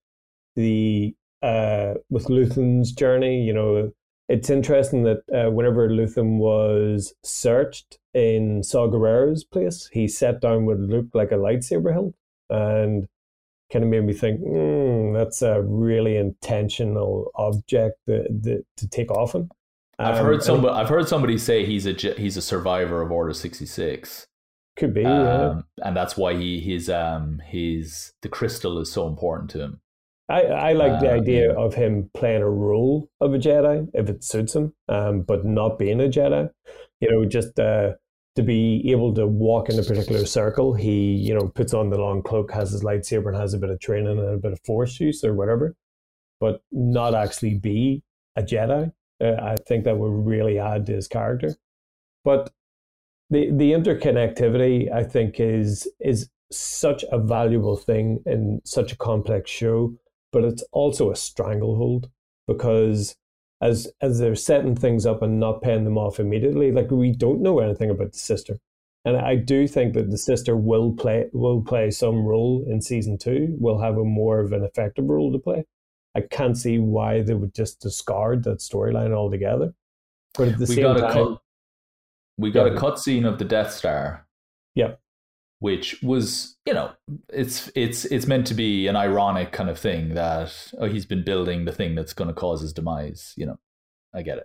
the uh, with Luthen's journey. You know, it's interesting that uh, whenever Luthen was searched in Saw Gerrera's place, he sat down what looked like a lightsaber hilt, and kind of made me think, mm, that's a really intentional object that, that, to take off him. I've heard um, somebody. I've heard somebody say he's a he's a survivor of Order sixty-six. Could be, um, yeah. And that's why he his um his the crystal is so important to him. I, I like um, the idea yeah. of him playing a role of a Jedi if it suits him, um, but not being a Jedi. You know, just uh, to be able to walk in a particular circle. He, you know, puts on the long cloak, has his lightsaber, and has a bit of training and a bit of force use or whatever, but not actually be a Jedi. Uh, I think that would really add to his character. But the the interconnectivity, I think, is is such a valuable thing in such a complex show, but it's also a stranglehold, because as as they're setting things up and not paying them off immediately, like, we don't know anything about the sister. And I do think that the sister will play will play some role in season two, will have a more of an effective role to play. I can't see why they would just discard that storyline altogether. But at the we same got a time, cut, we got yeah, a cutscene of the Death Star. Yeah, which was, you know, it's it's it's meant to be an ironic kind of thing that, oh, he's been building the thing that's going to cause his demise. You know, I get it.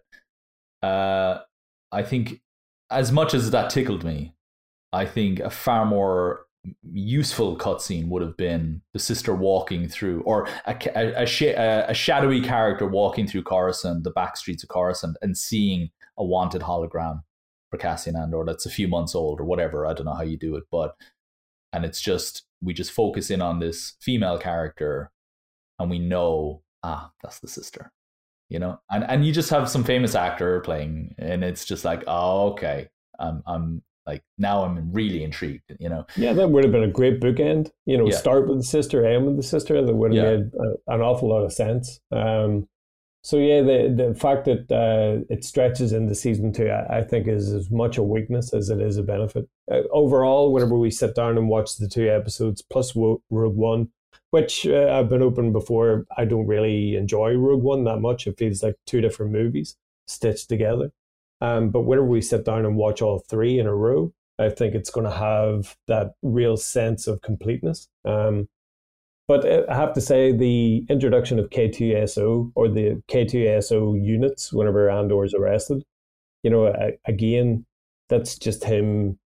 Uh, I think as much as that tickled me, I think a far more useful cutscene would have been the sister walking through, or a, a, a, sh- a shadowy character walking through Coruscant, the back streets of Coruscant, and seeing a wanted hologram for Cassian Andor that's a few months old or whatever. I don't know how you do it, but and it's just, we just focus in on this female character and we know, ah, that's the sister, you know, and and you just have some famous actor playing, and it's just like, oh, okay, I'm I'm Like now I'm really intrigued, you know. Yeah, that would have been a great bookend. You know, Yeah. start with the sister, end with the sister. That would have Yeah. made a, an awful lot of sense. Um, so yeah, the the fact that uh, it stretches into season two, I, I think, is as much a weakness as it is a benefit. Uh, overall, whenever we sit down and watch the two episodes plus Wo- Rogue One, which uh, I've been open before, I don't really enjoy Rogue One that much. It feels like two different movies stitched together. Um, but whenever we sit down and watch all three in a row, I think it's going to have that real sense of completeness. Um, but I have to say, the introduction of K two S O or the K two S O units whenever Andor is arrested, you know, again, that's just him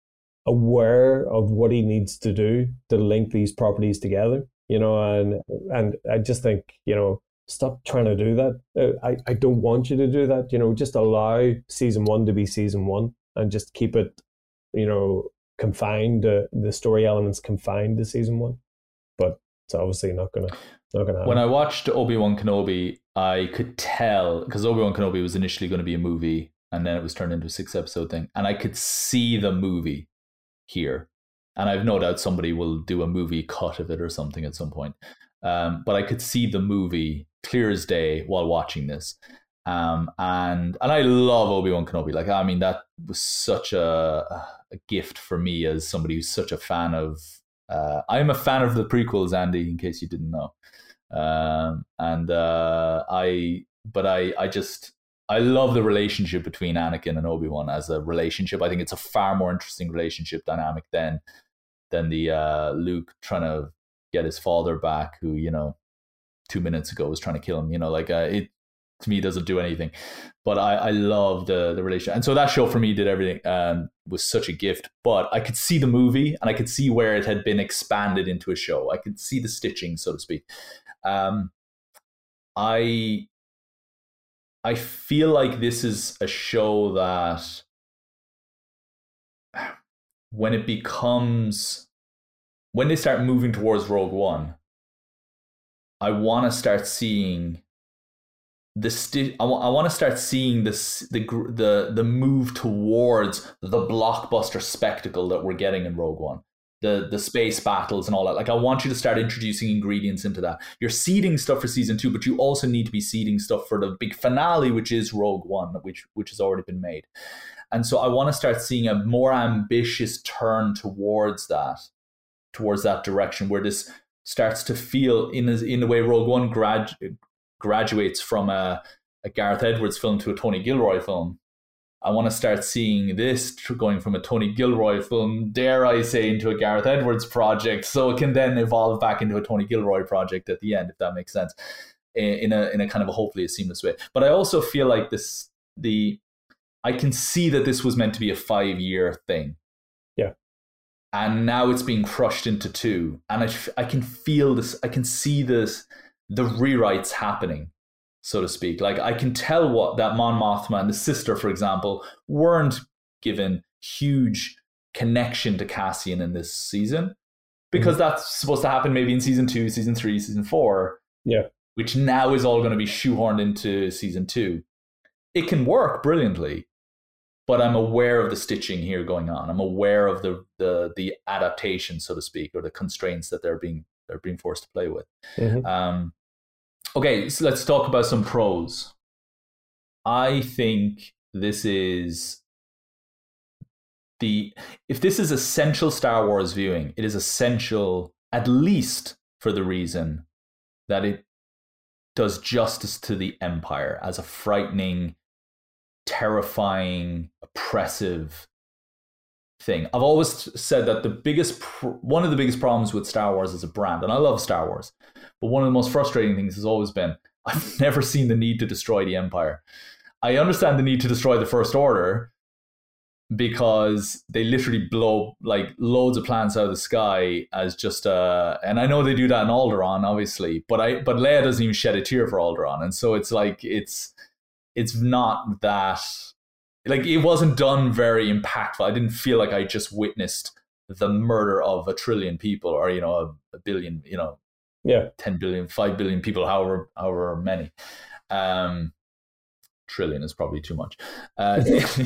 aware of what he needs to do to link these properties together, you know, and and I just think, you know, stop trying to do that. Uh, I, I don't want you to do that. You know, just allow season one to be season one and just keep it, you know, confined, uh, the story elements confined to season one. But it's obviously not going to not gonna happen. When I watched Obi-Wan Kenobi, I could tell, because Obi-Wan Kenobi was initially going to be a movie and then it was turned into a six episode thing. And I could see the movie here. And I've no doubt somebody will do a movie cut of it or something at some point. Um, but I could see the movie clear as day while watching this. Um, and and I love Obi-Wan Kenobi. Like, I mean, that was such a, a gift for me as somebody who's such a fan of... Uh, I'm a fan of the prequels, Andy, in case you didn't know. Um, and uh, I... But I, I just... I love the relationship between Anakin and Obi-Wan as a relationship. I think it's a far more interesting relationship dynamic than, than the uh, Luke trying to get his father back, who, you know, two minutes ago was trying to kill him. You know, like uh, it to me doesn't do anything. But I, I love the the relationship, and so that show for me did everything. Um, was such a gift. But I could see the movie, and I could see where it had been expanded into a show. I could see the stitching, so to speak. Um, I I feel like this is a show that when it becomes when they start moving towards Rogue One, I want to start seeing the sti- I, w- I want to start seeing this the the the move towards the blockbuster spectacle that we're getting in Rogue One, the the space battles and all that. Like, I want you to start introducing ingredients into that. You're seeding stuff for season two, but you also need to be seeding stuff for the big finale, which is Rogue One, which which has already been made. And so I want to start seeing a more ambitious turn towards that, towards that direction, where this starts to feel in a, in the way Rogue One grad, graduates from a, a Gareth Edwards film to a Tony Gilroy film. I want to start seeing this going from a Tony Gilroy film, dare I say, into a Gareth Edwards project, so it can then evolve back into a Tony Gilroy project at the end, if that makes sense, in a in a kind of a hopefully a seamless way. But I also feel like this the I can see that this was meant to be a five-year thing. Yeah. And now it's being crushed into two. And I, I can feel this, I can see this, the rewrites happening, so to speak. Like, I can tell what that Mon Mothma and the sister, for example, weren't given huge connection to Cassian in this season, because mm-hmm. that's supposed to happen maybe in season two, season three, season four. Yeah. Which now is all going to be shoehorned into season two. It can work brilliantly, but I'm aware of the stitching here going on. I'm aware of the the the adaptation, so to speak, or the constraints that they're being they're being forced to play with. Mm-hmm. Um, okay, so let's talk about some pros. I think this is the if this is essential Star Wars viewing, it is essential at least for the reason that it does justice to the Empire as a frightening, terrifying, oppressive thing. I've always said that the biggest, pr- one of the biggest problems with Star Wars as a brand, and I love Star Wars, but one of the most frustrating things has always been, I've never seen the need to destroy the Empire. I understand the need to destroy the First Order because they literally blow like loads of planets out of the sky as just uh and I know they do that in Alderaan, obviously, but I but Leia doesn't even shed a tear for Alderaan, and so it's like it's it's not that, like, it wasn't done very impactful. I didn't feel like I just witnessed the murder of a trillion people, or, you know, a, a billion, you know, yeah, ten billion, five billion people, however, however many. Um, trillion is probably too much. Uh,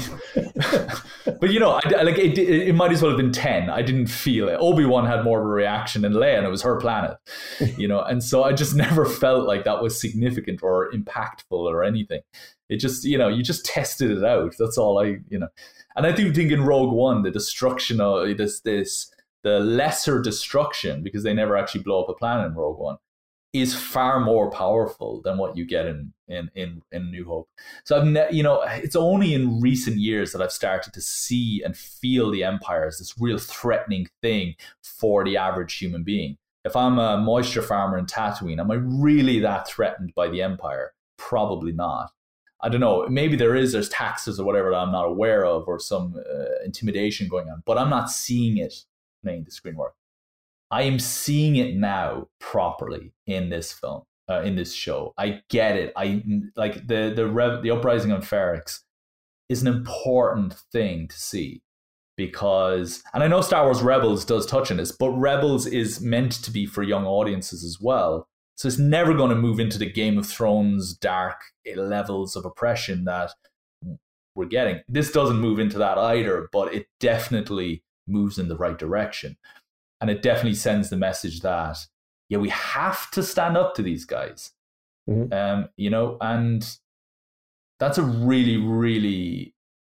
but, you know, I, like it, it might as well have been ten. I didn't feel it. Obi-Wan had more of a reaction than Leia, and it was her planet, you know. And so I just never felt like that was significant or impactful or anything. It just, you know, you just tested it out. That's all I, you know. And I do think in Rogue One, the destruction of this, this, the lesser destruction, because they never actually blow up a planet in Rogue One, is far more powerful than what you get in in in, in New Hope. So I've ne- you know, it's only in recent years that I've started to see and feel the Empire as this real threatening thing for the average human being. If I'm a moisture farmer in Tatooine, am I really that threatened by the Empire? Probably not. I don't know. Maybe there is. There's taxes or whatever that I'm not aware of, or some uh, intimidation going on. But I'm not seeing it playing the screen work. I am seeing it now properly in this film, uh, in this show. I get it. I like the the rev, the uprising on Ferrix is an important thing to see, because, and I know Star Wars Rebels does touch on this, but Rebels is meant to be for young audiences as well. So it's never going to move into the Game of Thrones dark levels of oppression that we're getting. This doesn't move into that either, but it definitely moves in the right direction. And it definitely sends the message that, yeah, we have to stand up to these guys. Mm-hmm. Um, you know, and that's a really, really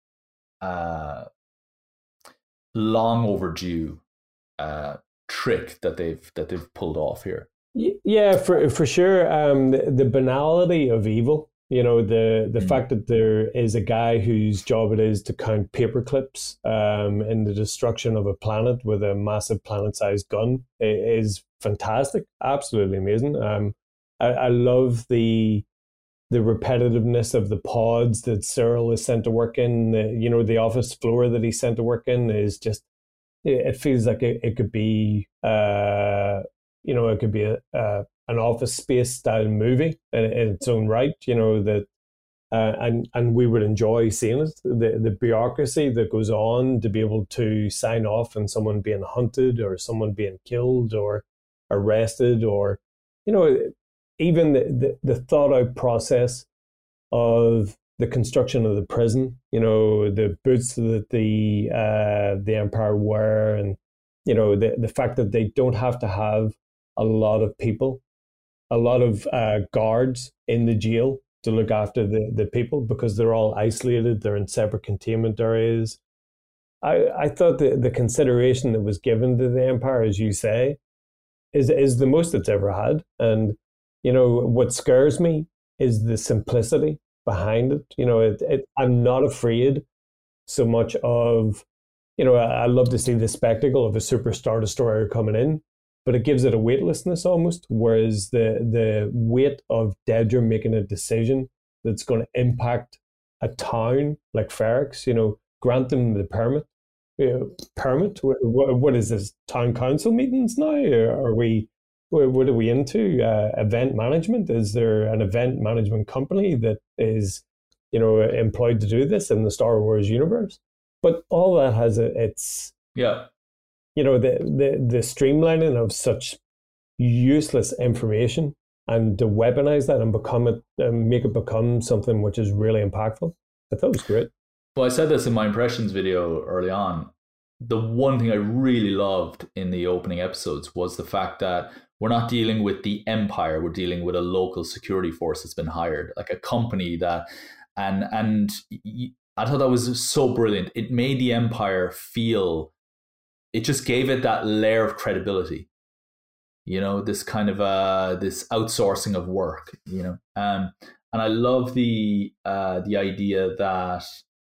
uh, long overdue uh, trick that they've that they've pulled off here. Yeah, for for sure. Um, the, the banality of evil. You know, the the mm. fact that there is a guy whose job it is to count paper clips um, in the destruction of a planet with a massive planet-sized gun is fantastic. Absolutely amazing. Um, I, I love the the repetitiveness of the pods that Cyril is sent to work in. The, you know, the office floor that he's sent to work in is just, it feels like it, it could be, uh, you know, it could be a, a an Office Space style movie in, in its own right, you know, that uh, and and we would enjoy seeing it. The the bureaucracy that goes on to be able to sign off on someone being hunted or someone being killed or arrested, or, you know, even the, the, the thought out process of the construction of the prison, you know, the boots that the uh, the Empire wear, and, you know, the the fact that they don't have to have a lot of people, a lot of uh, guards in the jail to look after the, the people, because they're all isolated, they're in separate containment areas. I, I thought the, the consideration that was given to the Empire, as you say, is is the most it's ever had. And, you know, what scares me is the simplicity behind it. You know, it, it, I'm not afraid so much of, you know, I, I love to see the spectacle of a super Star Destroyer coming in, but it gives it a weightlessness almost, whereas the the weight of Dedra making a decision that's going to impact a town like Ferrix, you know, grant them the permit. You know, permit? What, what is this, town council meetings now? Are we, what are we into? Uh, event management? Is there an event management company that is, you know, employed to do this in the Star Wars universe? But all that has a, its... Yeah. You know, the, the, the streamlining of such useless information, and to weaponize that and become it, and make it become something which is really impactful. I thought it was great. Well, I said this in my impressions video early on. The one thing I really loved in the opening episodes was the fact that we're not dealing with the Empire. We're dealing with a local security force that's been hired, like a company that, and and I thought that was so brilliant. It made the Empire feel, it just gave it that layer of credibility, you know, this kind of uh, this outsourcing of work, you know. Um, and I love the uh, the idea that,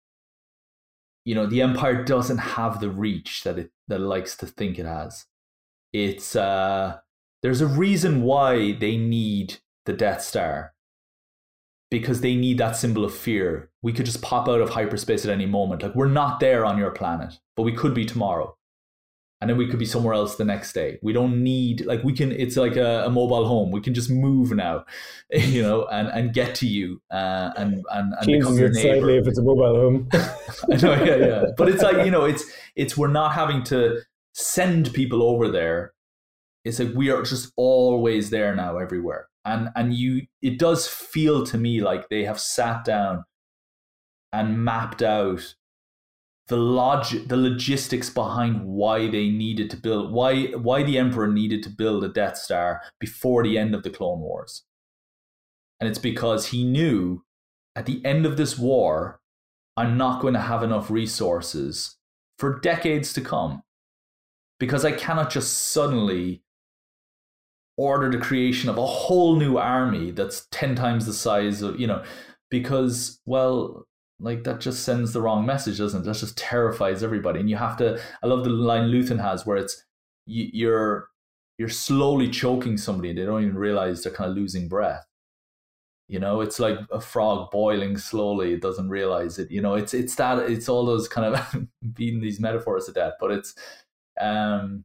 you know, the Empire doesn't have the reach that it that it likes to think it has. It's uh, there's a reason why they need the Death Star, because they need that symbol of fear. We could just pop out of hyperspace at any moment. Like, we're not there on your planet, but we could be tomorrow. And then we could be somewhere else the next day. We don't need, like, we can, it's like a, a mobile home. We can just move now, you know, and, and get to you uh, and, and, and become your neighbor. If it's a mobile home. I know, yeah, yeah. But it's like, you know, it's, it's, we're not having to send people over there. It's like, we are just always there now, everywhere. And and you, it does feel to me like they have sat down and mapped out the logic, the logistics behind why they needed to build, why why the Emperor needed to build a Death Star before the end of the Clone Wars. And it's because he knew at the end of this war, I'm not going to have enough resources for decades to come, because I cannot just suddenly order the creation of a whole new army that's ten times the size of, you know, because, well, like that just sends the wrong message, doesn't it? That just terrifies everybody. And you have to, I love the line Luthen has where it's, you, you're, you're slowly choking somebody and they don't even realize they're kind of losing breath. You know, it's like a frog boiling slowly. It doesn't realize it. You know, it's, it's that, it's all those kind of beating these metaphors to death, but it's, um,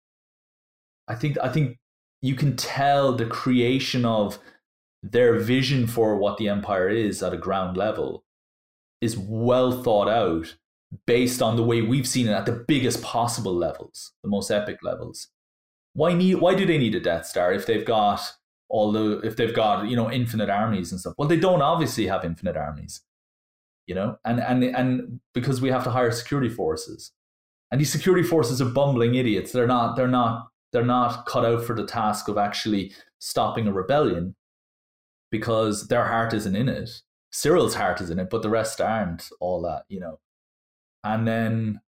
I think, I think you can tell the creation of their vision for what the Empire is at a ground level is well thought out based on the way we've seen it at the biggest possible levels, the most epic levels. Why need, why do they need a Death Star if they've got all the, if they've got, you know, infinite armies and stuff? Well, they don't obviously have infinite armies, you know, and, and, and because we have to hire security forces, and these security forces are bumbling idiots. They're not, they're not, they're not cut out for the task of actually stopping a rebellion because their heart isn't in it. Cyril's heart is in it, but the rest aren't all that, you know. And then,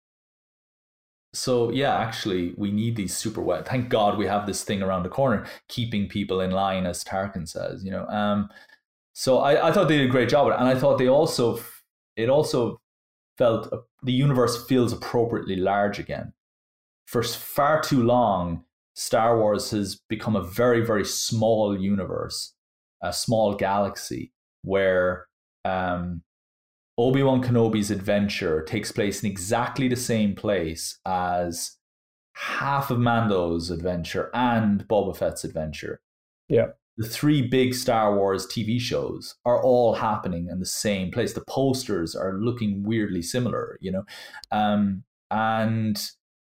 so yeah, actually, we need these super weapons. Thank God we have this thing around the corner, keeping people in line, as Tarkin says, you know. Um, so I, I thought they did a great job of it. And I thought they also, it also felt, the universe feels appropriately large again. For far too long, Star Wars has become a very, very small universe, a small galaxy, where um, Obi-Wan Kenobi's adventure takes place in exactly the same place as half of Mando's adventure and Boba Fett's adventure. Yeah. The three big Star Wars T V shows are all happening in the same place. The posters are looking weirdly similar, you know. Um, and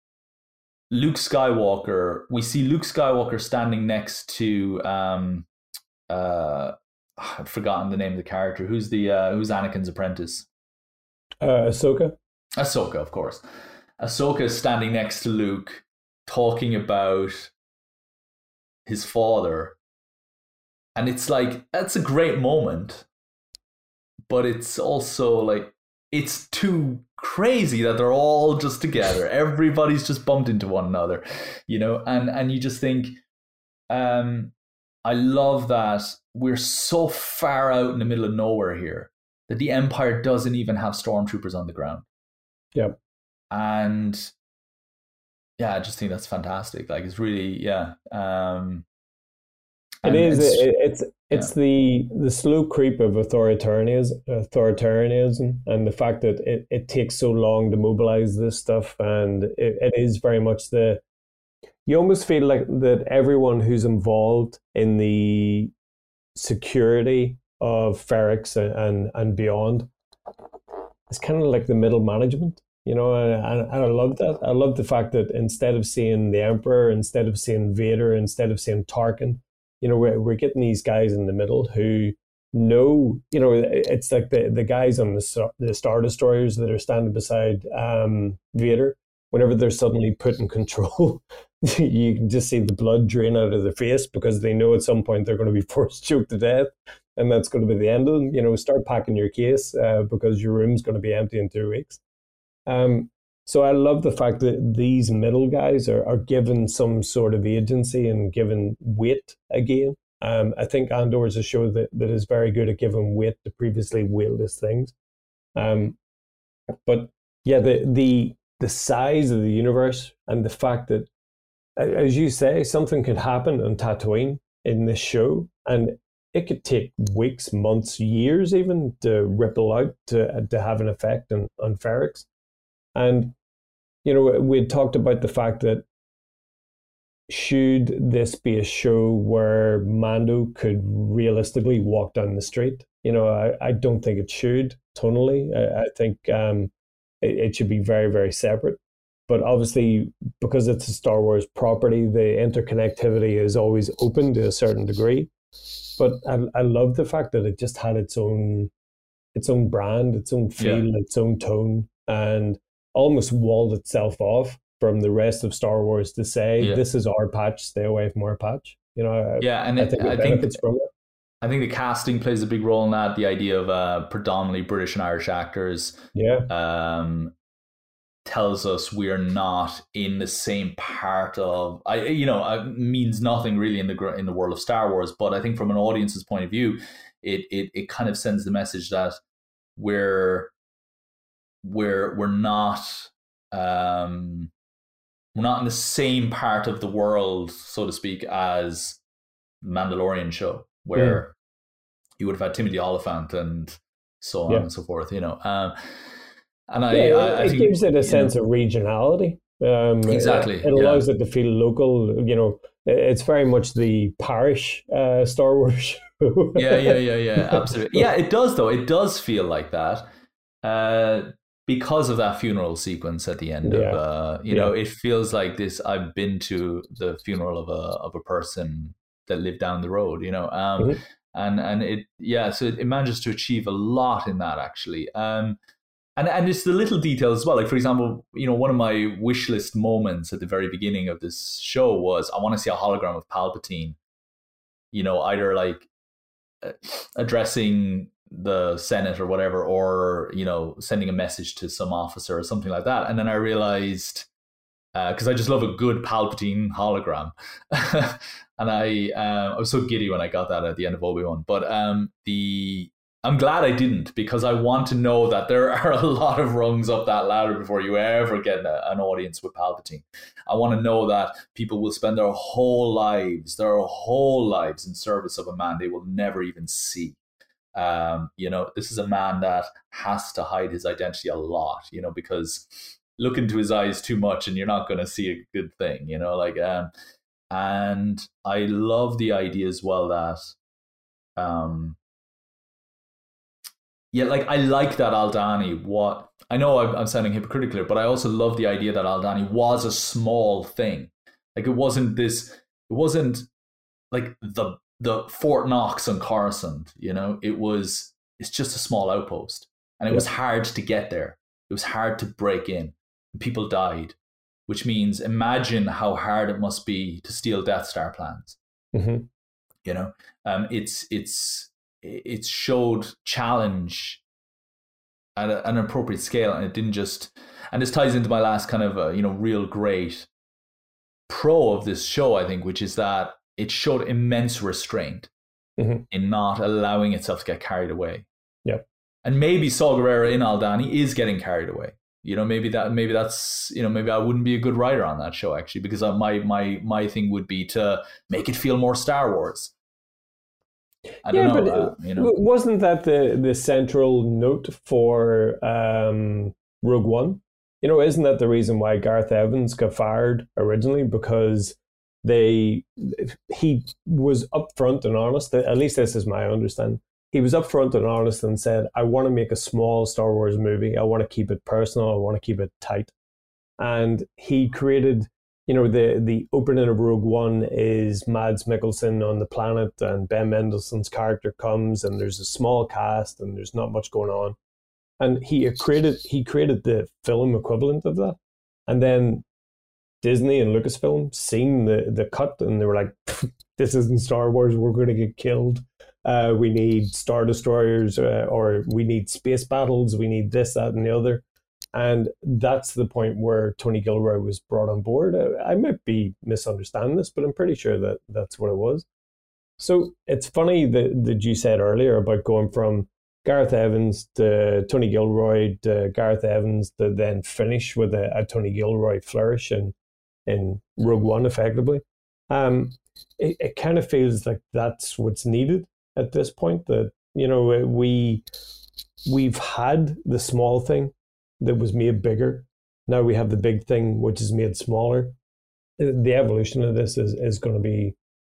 Luke Skywalker, we see Luke Skywalker standing next to... Um, uh, I've forgotten the name of the character. Who's the uh, who's Anakin's apprentice? Uh, Ahsoka. Ahsoka, of course. Ahsoka is standing next to Luke, talking about his father, and it's like, that's a great moment, but it's also like, it's too crazy that they're all just together. Everybody's just bumped into one another, you know, and and you just think, um. I love that we're so far out in the middle of nowhere here that the Empire doesn't even have stormtroopers on the ground. Yep. And yeah, I just think that's fantastic. Like, it's really, yeah. Um, it is. It's, it, it's it's yeah. the the slow creep of authoritarianism, authoritarianism, and the fact that it, it takes so long to mobilize this stuff, and it, it is very much the. You almost feel like that everyone who's involved in the security of Ferrix and, and, and beyond is kind of like the middle management, you know, and, and I love that. I love the fact that instead of seeing the Emperor, instead of seeing Vader, instead of seeing Tarkin, you know, we're, we're getting these guys in the middle who know, you know, it's like the, the guys on the, the Star Destroyers that are standing beside um, Vader. Whenever they're suddenly put in control, you can just see the blood drain out of their face because they know at some point they're going to be force choked to death, and that's going to be the end of them. You know, start packing your case uh, because your room's going to be empty in two weeks. Um, so I love the fact that these middle guys are, are given some sort of agency and given weight again. Um, I think Andor is a show that, that is very good at giving weight to previously weightless things. Um, but yeah, the the the size of the universe and the fact that, as you say, something could happen on Tatooine in this show, and it could take weeks, months, years even to ripple out to to have an effect on, on Ferrix. And, you know, we had talked about the fact that should this be a show where Mando could realistically walk down the street, you know, I, I don't think it should tonally. I, I think um, it, it should be very, very separate. But obviously, because it's a Star Wars property, the interconnectivity is always open to a certain degree. but I, I love the fact that it just had its own its own brand, its own feel, yeah. its own tone, and almost walled itself off from the rest of Star Wars to say, yeah. this is our patch, stay away from our patch. You know, yeah, and I it, think it I benefits think, from it. I think the casting plays a big role in that. The idea of uh, predominantly British and Irish actors, yeah, um, tells us we are not in the same part of. I, you know, it means nothing really in the in the world of Star Wars, but I think from an audience's point of view, it it it kind of sends the message that we're we're we're not um, we're not in the same part of the world, so to speak, as the Mandalorian show, where yeah. you would have had Timothy Olyphant and so on yeah. and so forth, you know. Um, and I, yeah, I, I it think, gives it a sense know, of regionality. Um, exactly, it, it allows yeah. it to feel local. You know, it's very much the parish uh, Star Wars. yeah, yeah, yeah, yeah, absolutely. Yeah, it does though. It does feel like that. Uh, because of that funeral sequence at the end yeah. of, uh, you yeah. know, it feels like this. I've been to the funeral of a of a person that lived down the road, you know, um, mm-hmm. and and it, yeah. So it, it manages to achieve a lot in that actually, um, and and it's the little details as well. Like for example, you know, one of my wish list moments at the very beginning of this show was I want to see a hologram of Palpatine, you know, either like addressing the Senate or whatever, or, you know, sending a message to some officer or something like that. And then I realized, because uh, I just love a good Palpatine hologram. and I uh, I was so giddy when I got that at the end of Obi-Wan. But um, the I'm glad I didn't, because I want to know that there are a lot of rungs up that ladder before you ever get a, an audience with Palpatine. I want to know that people will spend their whole lives, their whole lives in service of a man they will never even see. Um, you know, this is a man that has to hide his identity a lot, you know, because look into his eyes too much and you're not going to see a good thing, you know, like, um, and I love the idea as well that, um, yeah, like I like that Aldhani, what, I know I'm, I'm sounding hypocritical here, but I also love the idea that Aldhani was a small thing. Like it wasn't this, it wasn't like the the Fort Knox on Coruscant, you know, it was, it's just a small outpost. And it yeah. was hard to get there. It was hard to break in. People died, which means imagine how hard it must be to steal Death Star plans. Mm-hmm. You know, um, it's, it's, it showed challenge at a, an appropriate scale. And it didn't just, and this ties into my last kind of, uh, you know, real great pro of this show, I think, which is that it showed immense restraint mm-hmm. in not allowing itself to get carried away. Yeah. And maybe Saw Gerrera in Aldhani is getting carried away. You know, maybe that, maybe that's, you know, maybe I wouldn't be a good writer on that show actually, because my, my, my thing would be to make it feel more Star Wars. I yeah, don't know, but uh, you know, wasn't that the, the central note for um, Rogue One? You know, isn't that the reason why Gareth Evans got fired originally? Because they, he was upfront and honest. At least this is my understanding. He was upfront and honest and said, "I want to make a small Star Wars movie. I want to keep it personal. I want to keep it tight." And he created, you know, the the opening of Rogue One is Mads Mikkelsen on the planet, and Ben Mendelsohn's character comes, and there's a small cast, and there's not much going on. And he created he created the film equivalent of that, and then Disney and Lucasfilm seen the, the cut, and they were like, "This isn't Star Wars. We're going to get killed. Uh, we need Star Destroyers, uh, or we need space battles. We need this, that, and the other." And that's the point where Tony Gilroy was brought on board. I, I might be misunderstanding this, but I'm pretty sure that that's what it was. So it's funny that, that you said earlier about going from Gareth Evans to Tony Gilroy to Gareth Evans to then finish with a, a Tony Gilroy flourish in, in Rogue One, effectively. Um, it, it kind of feels like that's what's needed at this point. That, you know, we we've had the small thing that was made bigger. Now we have the big thing which is made smaller. The evolution of this is, is going to be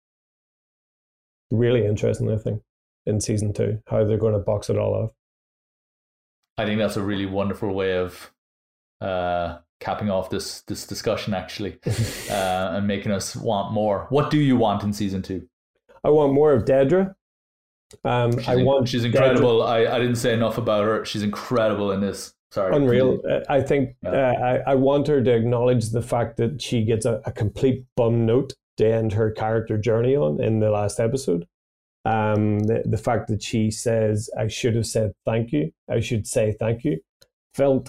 really interesting, I think, in season two, how they're going to box it all off. I think that's a really wonderful way of uh, capping off this this discussion, actually, uh, and making us want more. What do you want in season two? I want more of Dedra. Um, she's, I want she's incredible. I, I didn't say enough about her. She's incredible in this. Sorry. Unreal. I think yeah. uh, I, I want her to acknowledge the fact that she gets a, a complete bum note to end her character journey on in the last episode. Um, the, the fact that she says, I should have said thank you. I should say thank you. Felt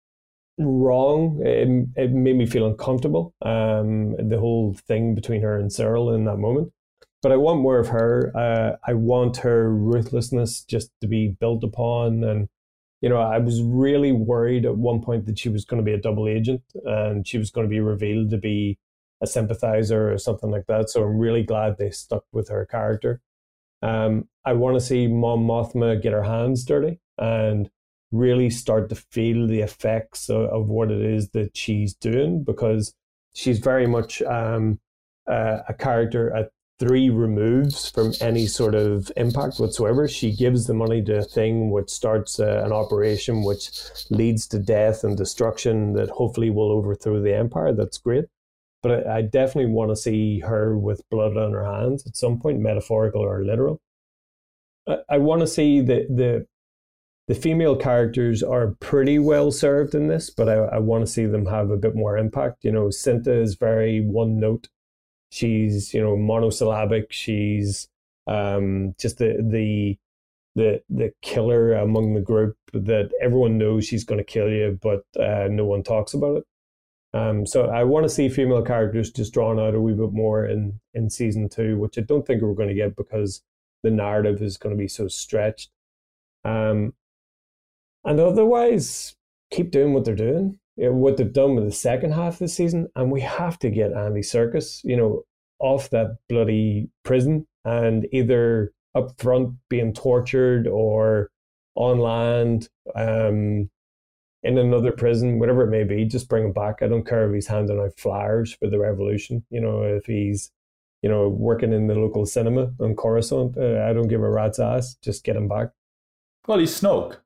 wrong. It, it made me feel uncomfortable. Um, the whole thing between her and Cyril in that moment. But I want more of her. Uh, I want her ruthlessness just to be built upon. And, you know, I was really worried at one point that she was going to be a double agent and she was going to be revealed to be a sympathizer or something like that. So I'm really glad they stuck with her character. Um, I want to see Mon Mothma get her hands dirty and really start to feel the effects of, of what it is that she's doing, because she's very much um, uh, a character at three removes from any sort of impact whatsoever. She gives the money to a thing which starts uh, an operation which leads to death and destruction that hopefully will overthrow the Empire. That's great. But I, I definitely want to see her with blood on her hands at some point, metaphorical or literal. I, I want to see the, the the female characters are pretty well served in this, but I, I want to see them have a bit more impact. You know, Cinta is very one note. She's, you know, monosyllabic. She's um, just the the the the killer among the group that everyone knows she's going to kill you, but uh, no one talks about it. Um, so I want to see female characters just drawn out a wee bit more in in season two, which I don't think we're going to get because the narrative is going to be so stretched. Um, and otherwise, keep doing what they're doing. You know, what they've done with the second half of the season, and we have to get Andy Serkis, you know, off that bloody prison and either up front being tortured or on land um, in another prison, whatever it may be. Just bring him back. I don't care if he's handing out flyers for the revolution. You know, if he's, you know, working in the local cinema on Coruscant, uh, I don't give a rat's ass. Just get him back. Well, he's Snoke.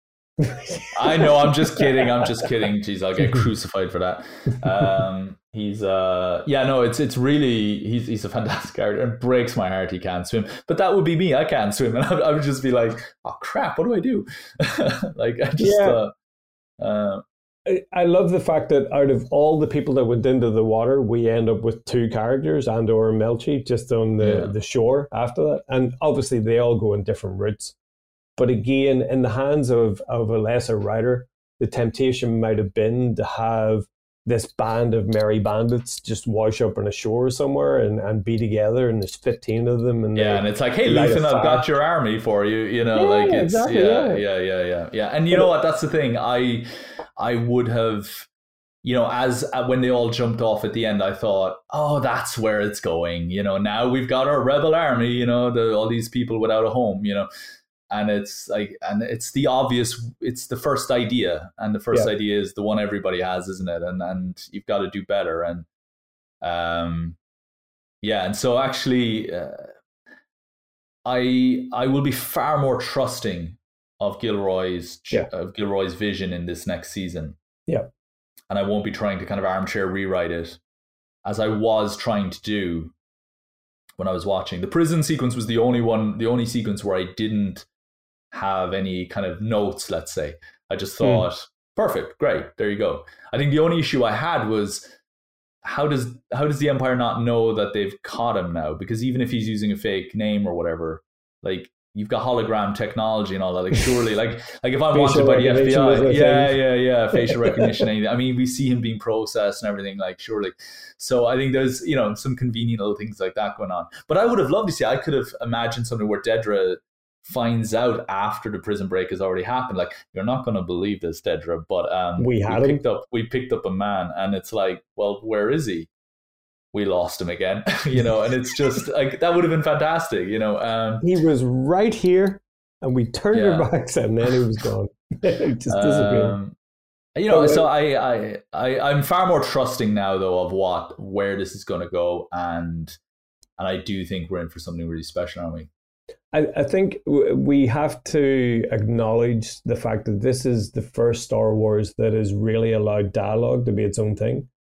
I know, I'm just kidding. I'm just kidding. Jeez, I'll get crucified for that. Um, he's, uh, yeah, no, it's it's really, he's he's a fantastic character. It breaks my heart he can't swim. But that would be me. I can't swim. And I, I would just be like, oh, crap, what do I do? like, I just, yeah. uh, uh, I, I love the fact that out of all the people that went into the water, we end up with two characters, Andor and Melchi, just on the, yeah. the shore after that. And obviously, they all go in different routes. But again, in the hands of, of a lesser writer, the temptation might have been to have this band of merry bandits just wash up on a shore somewhere and, and be together, and there's fifteen of them. And yeah, and it's like, hey, Luthen, I've got your army for you. You know, yeah, like it's exactly, yeah, yeah, yeah, yeah, yeah, yeah. And you know what? That's the thing. I I would have, you know, as uh, when they all jumped off at the end, I thought, oh, that's where it's going. You know, now we've got our rebel army. You know, the, all these people without a home. You know. And it's like, and it's the obvious, it's the first idea. And the first yeah. idea is the one everybody has, isn't it? And and you've got to do better. And um, yeah. And so actually, uh, I I will be far more trusting of Gilroy's, yeah. of Gilroy's vision in this next season. Yeah. And I won't be trying to kind of armchair rewrite it as I was trying to do when I was watching. The prison sequence was the only one, the only sequence where I didn't have any kind of notes, let's say. I just thought, mm. perfect, great, there you go. I think the only issue I had was how does how does the Empire not know that they've caught him now? Because even if he's using a fake name or whatever, like you've got hologram technology and all that. Like surely, like like if I'm wanted by the F B I, yeah, yeah, yeah, facial recognition. Anything. I mean, we see him being processed and everything. Like surely, so I think there's you know some convenient little things like that going on. But I would have loved to see. I could have imagined something where Dedra finds out after the prison break has already happened. Like you're not going to believe this, Dedra, but um, we had we him. picked up we picked up a man, and it's like, well, where is he? We lost him again, you know, and it's just like that would have been fantastic, you know. Um, he was right here, and we turned yeah. our backs, and then he was gone. He just disappeared. Um, you know, so I, I, I, I'm far more trusting now, though, of what where this is going to go, and and I do think we're in for something really special, aren't we? I, I think we have to acknowledge the fact that this is the first Star Wars that has really allowed dialogue to be its own thing.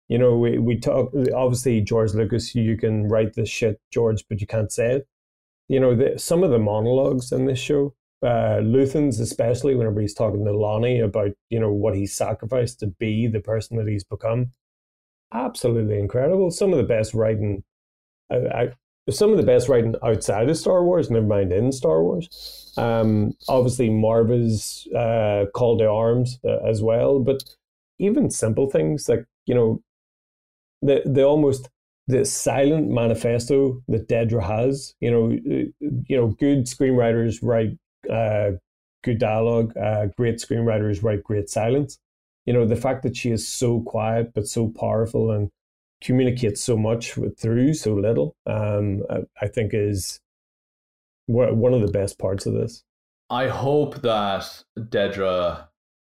You know, we, we talk, obviously, George Lucas, you can write this shit, George, but you can't say it. You know, the, some of the monologues in this show, uh, Luthen's especially, whenever he's talking to Lonnie about, you know, what he's sacrificed to be the person that he's become, absolutely incredible. Some of the best writing, I, I, some of the best writing outside of Star Wars, never mind in Star Wars. Um, obviously, Marva's uh, call to arms uh, as well, but even simple things like, you know, the the almost the silent manifesto that Dedra has. You know, you know, good screenwriters write uh, good dialogue. Uh, great screenwriters write great silence. You know, the fact that she is so quiet but so powerful and communicates so much through so little, um, I, I think is one of the best parts of this. I hope that Dedra.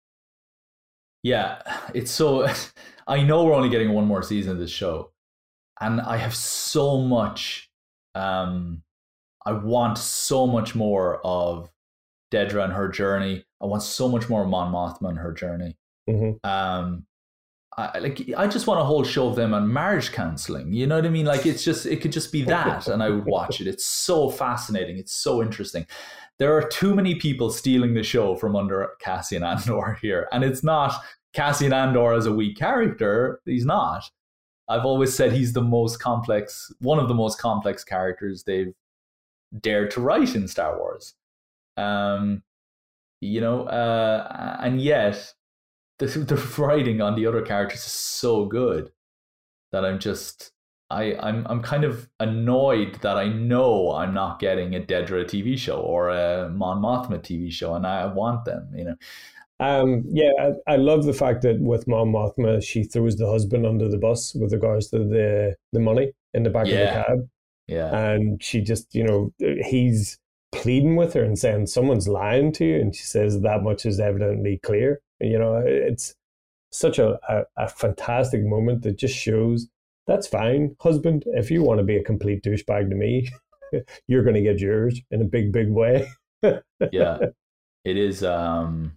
Yeah, it's so. I know we're only getting one more season of this show, and I have so much. Um, I want so much more of Dedra and her journey. I want so much more of Mon Mothma and her journey. Mm-hmm. Um, I like. I just want a whole show of them on marriage counseling. You know what I mean? Like it's just. It could just be that, and I would watch it. It's so fascinating. It's so interesting. There are too many people stealing the show from under Cassian Andor here, and it's not. Cassian Andor as a weak character, he's not. I've always said he's the most complex, one of the most complex characters they've dared to write in Star Wars. Um, you know, uh, and yet the, the writing on the other characters is so good that I'm just, I, I'm, I'm kind of annoyed that I know I'm not getting a Dedra T V show or a Mon Mothma T V show, and I want them, you know. Um, yeah, I, I love the fact that with Mon Mothma, she throws the husband under the bus with regards to the the money in the back yeah. of the cab. Yeah. And she just, you know, he's pleading with her and saying, someone's lying to you. And she says, that much is evidently clear. You know, it's such a, a, a fantastic moment that just shows, that's fine, husband. If you want to be a complete douchebag to me, you're going to get yours in a big, big way. Yeah, it is. Um...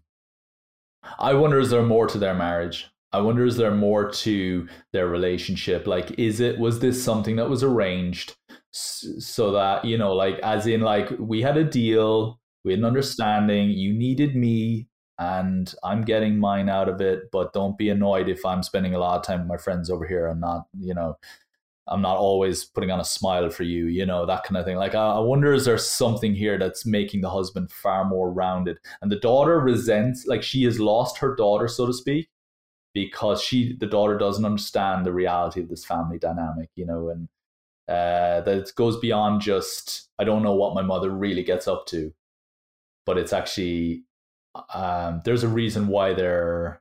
I wonder, is there more to their marriage? I wonder, is there more to their relationship? Like, is it, was this something that was arranged so that, you know, like, as in, like, we had a deal, we had an understanding, you needed me, and I'm getting mine out of it, but don't be annoyed if I'm spending a lot of time with my friends over here and not, you know, I'm not always putting on a smile for you, you know, that kind of thing. Like, I wonder, is there something here that's making the husband far more rounded? And the daughter resents, like, she has lost her daughter, so to speak, because she, the daughter doesn't understand the reality of this family dynamic, you know, and uh, that it goes beyond just, I don't know what my mother really gets up to, but it's actually, um, there's a reason why they're,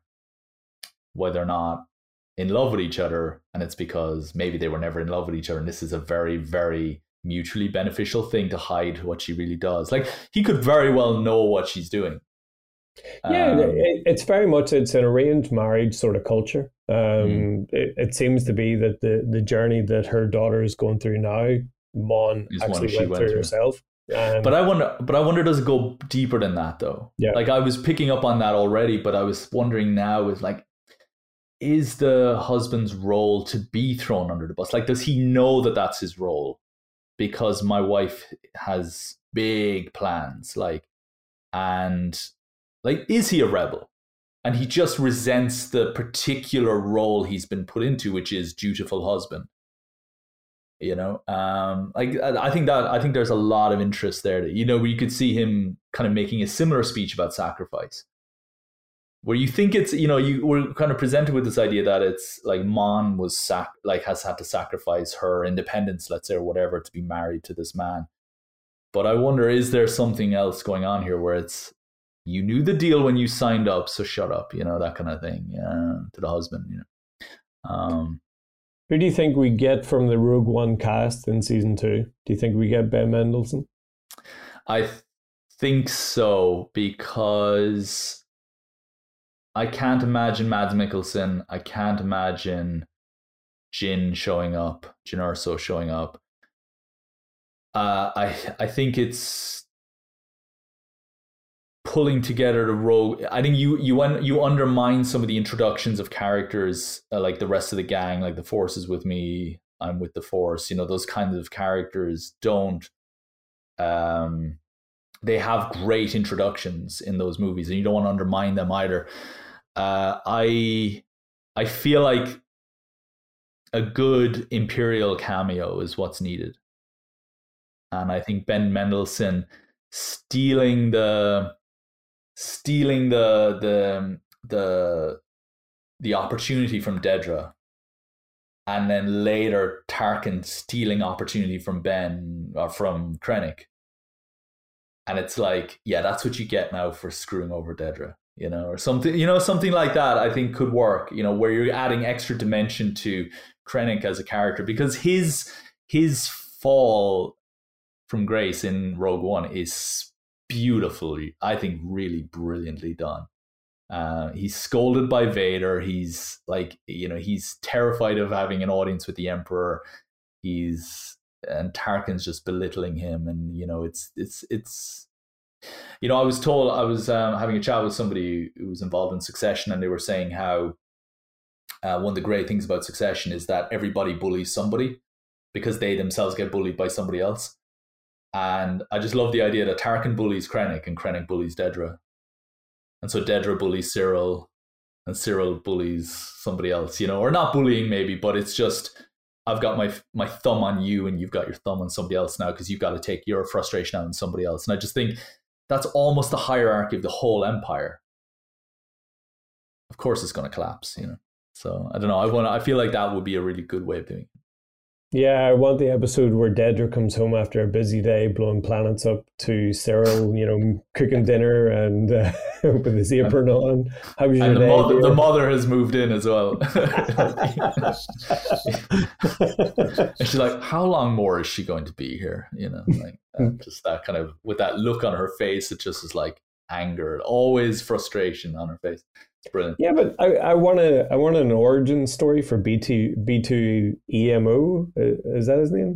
why they're not in love with each other, and it's because maybe they were never in love with each other, and this is a very, very mutually beneficial thing to hide what she really does. Like, he could very well know what she's doing. Yeah, um, it, it's very much, it's an arranged marriage sort of culture. Um, mm. it, it seems to be that the, the journey that her daughter is going through now, Mon actually went, went through, through herself. Um, but I wonder, but I wonder, does it go deeper than that though? Yeah. Like, I was picking up on that already, but I was wondering now, is like, is the husband's role to be thrown under the bus? Like, does he know that that's his role? Because my wife has big plans, like, and like, is he a rebel? And he just resents the particular role he's been put into, which is dutiful husband. You know, um, like, I think that, I think there's a lot of interest there that, you know, where you could see him kind of making a similar speech about sacrifice, where you think it's, you know, you were kind of presented with this idea that it's like Mon was sac- like has had to sacrifice her independence, let's say, or whatever, to be married to this man. But I wonder, is there something else going on here where it's, you knew the deal when you signed up, so shut up, you know, that kind of thing, yeah, to the husband, you know. Um, Who do you think we get from the Rogue One cast in season two? Do you think we get Ben Mendelsohn? I th- think so, because I can't imagine Mads Mikkelsen. I can't imagine Jyn showing up, Jyn Erso showing up. Uh, I I think it's pulling together the rogue. I think you you you undermine some of the introductions of characters, uh, like the rest of the gang, like the Force is with me, I'm with the Force. You know, those kinds of characters don't. Um, they have great introductions in those movies, and you don't want to undermine them either. Uh, I I feel like a good Imperial cameo is what's needed, and I think Ben Mendelsohn stealing the stealing the the the the opportunity from Dedra, and then later Tarkin stealing opportunity from Ben or from Krennic. And it's like, yeah, that's what you get now for screwing over Dedra, you know, or something, you know, something like that I think could work, you know, where you're adding extra dimension to Krennic as a character, because his his fall from grace in Rogue One is beautifully, I think, really brilliantly done. Uh, he's scolded by Vader. He's like, you know, he's terrified of having an audience with the Emperor. He's and Tarkin's just belittling him, and you know, it's it's it's. You know, I was told I was um, having a chat with somebody who was involved in Succession, and they were saying how uh, one of the great things about Succession is that everybody bullies somebody because they themselves get bullied by somebody else. And I just love the idea that Tarkin bullies Krennic and Krennic bullies Dedra. And so Dedra bullies Cyril and Cyril bullies somebody else, you know, or not bullying maybe, but it's just, I've got my my thumb on you and you've got your thumb on somebody else now because you've got to take your frustration out on somebody else. And I just think that's almost the hierarchy of the whole empire. Of course it's going to collapse, you know. So I don't know. I want. I feel like that would be a really good way of doing it. Yeah, I want the episode where Dedra comes home after a busy day, blowing planets up, to Cyril, you know, cooking dinner and uh, with his apron on. How was your and the day? Mother, the mother has moved in as well. And she's like, "How long more is she going to be here?" You know, like uh, just that kind of with that look on her face. It just is like anger, always frustration on her face. It's brilliant. Yeah, but I, I want a I want an origin story for B two B two E M O. Is that his name?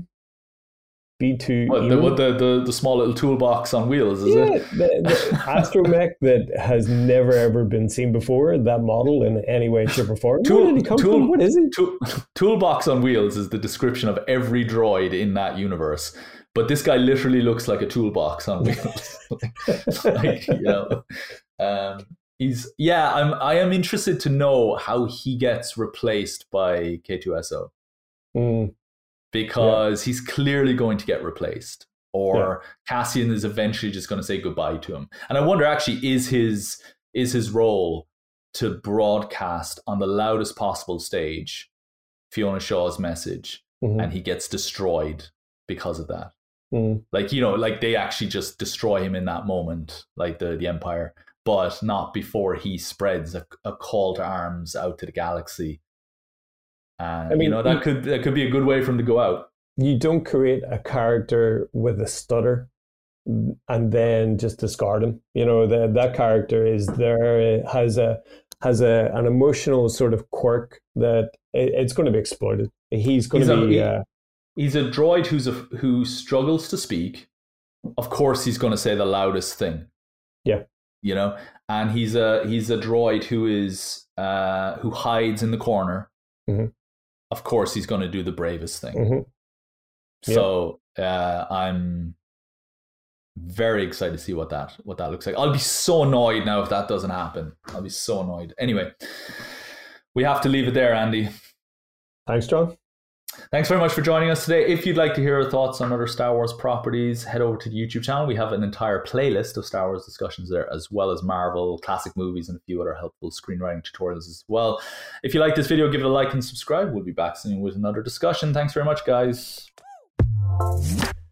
B two. What, the, what the, the the small little toolbox on wheels, is yeah, it? the, the astromech that has never ever been seen before. That model in any way, shape, or form. Tool, Where did he come tool, from? What is it? Tool, toolbox on wheels is the description of every droid in that universe. But this guy literally looks like a toolbox on wheels. Like, you know. Um, He's yeah. I'm I am interested to know how he gets replaced by K two S O, mm. because yeah. he's clearly going to get replaced, or yeah. Cassian is eventually just going to say goodbye to him. And I wonder, actually, is his is his role to broadcast on the loudest possible stage Fiona Shaw's message, mm-hmm. and he gets destroyed because of that. Mm. Like, you know, like they actually just destroy him in that moment, like the the Empire. But not before he spreads a, a call to arms out to the galaxy. And, I mean, you know, that you, could that could be a good way for him to go out. You don't create a character with a stutter and then just discard him. You know, the, that character is there, has a has a an emotional sort of quirk that it, it's going to be exploited. He's going he's to be... A, uh, he's a droid who's a, who struggles to speak. Of course, he's going to say the loudest thing. Yeah. You know, and he's a he's a droid who is uh, who hides in the corner. Mm-hmm. Of course, he's going to do the bravest thing. Mm-hmm. So uh, I'm very excited to see what that what that looks like. I'll be so annoyed now if that doesn't happen. I'll be so annoyed. Anyway, we have to leave it there, Andy. Thanks, John. Thanks very much for joining us today. If you'd like to hear our thoughts on other Star Wars properties, head over to the YouTube channel. We have an entire playlist of Star Wars discussions there, as well as Marvel, classic movies, and a few other helpful screenwriting tutorials as well. If you like this video, give it a like and subscribe. We'll be back soon with another discussion. Thanks very much, guys.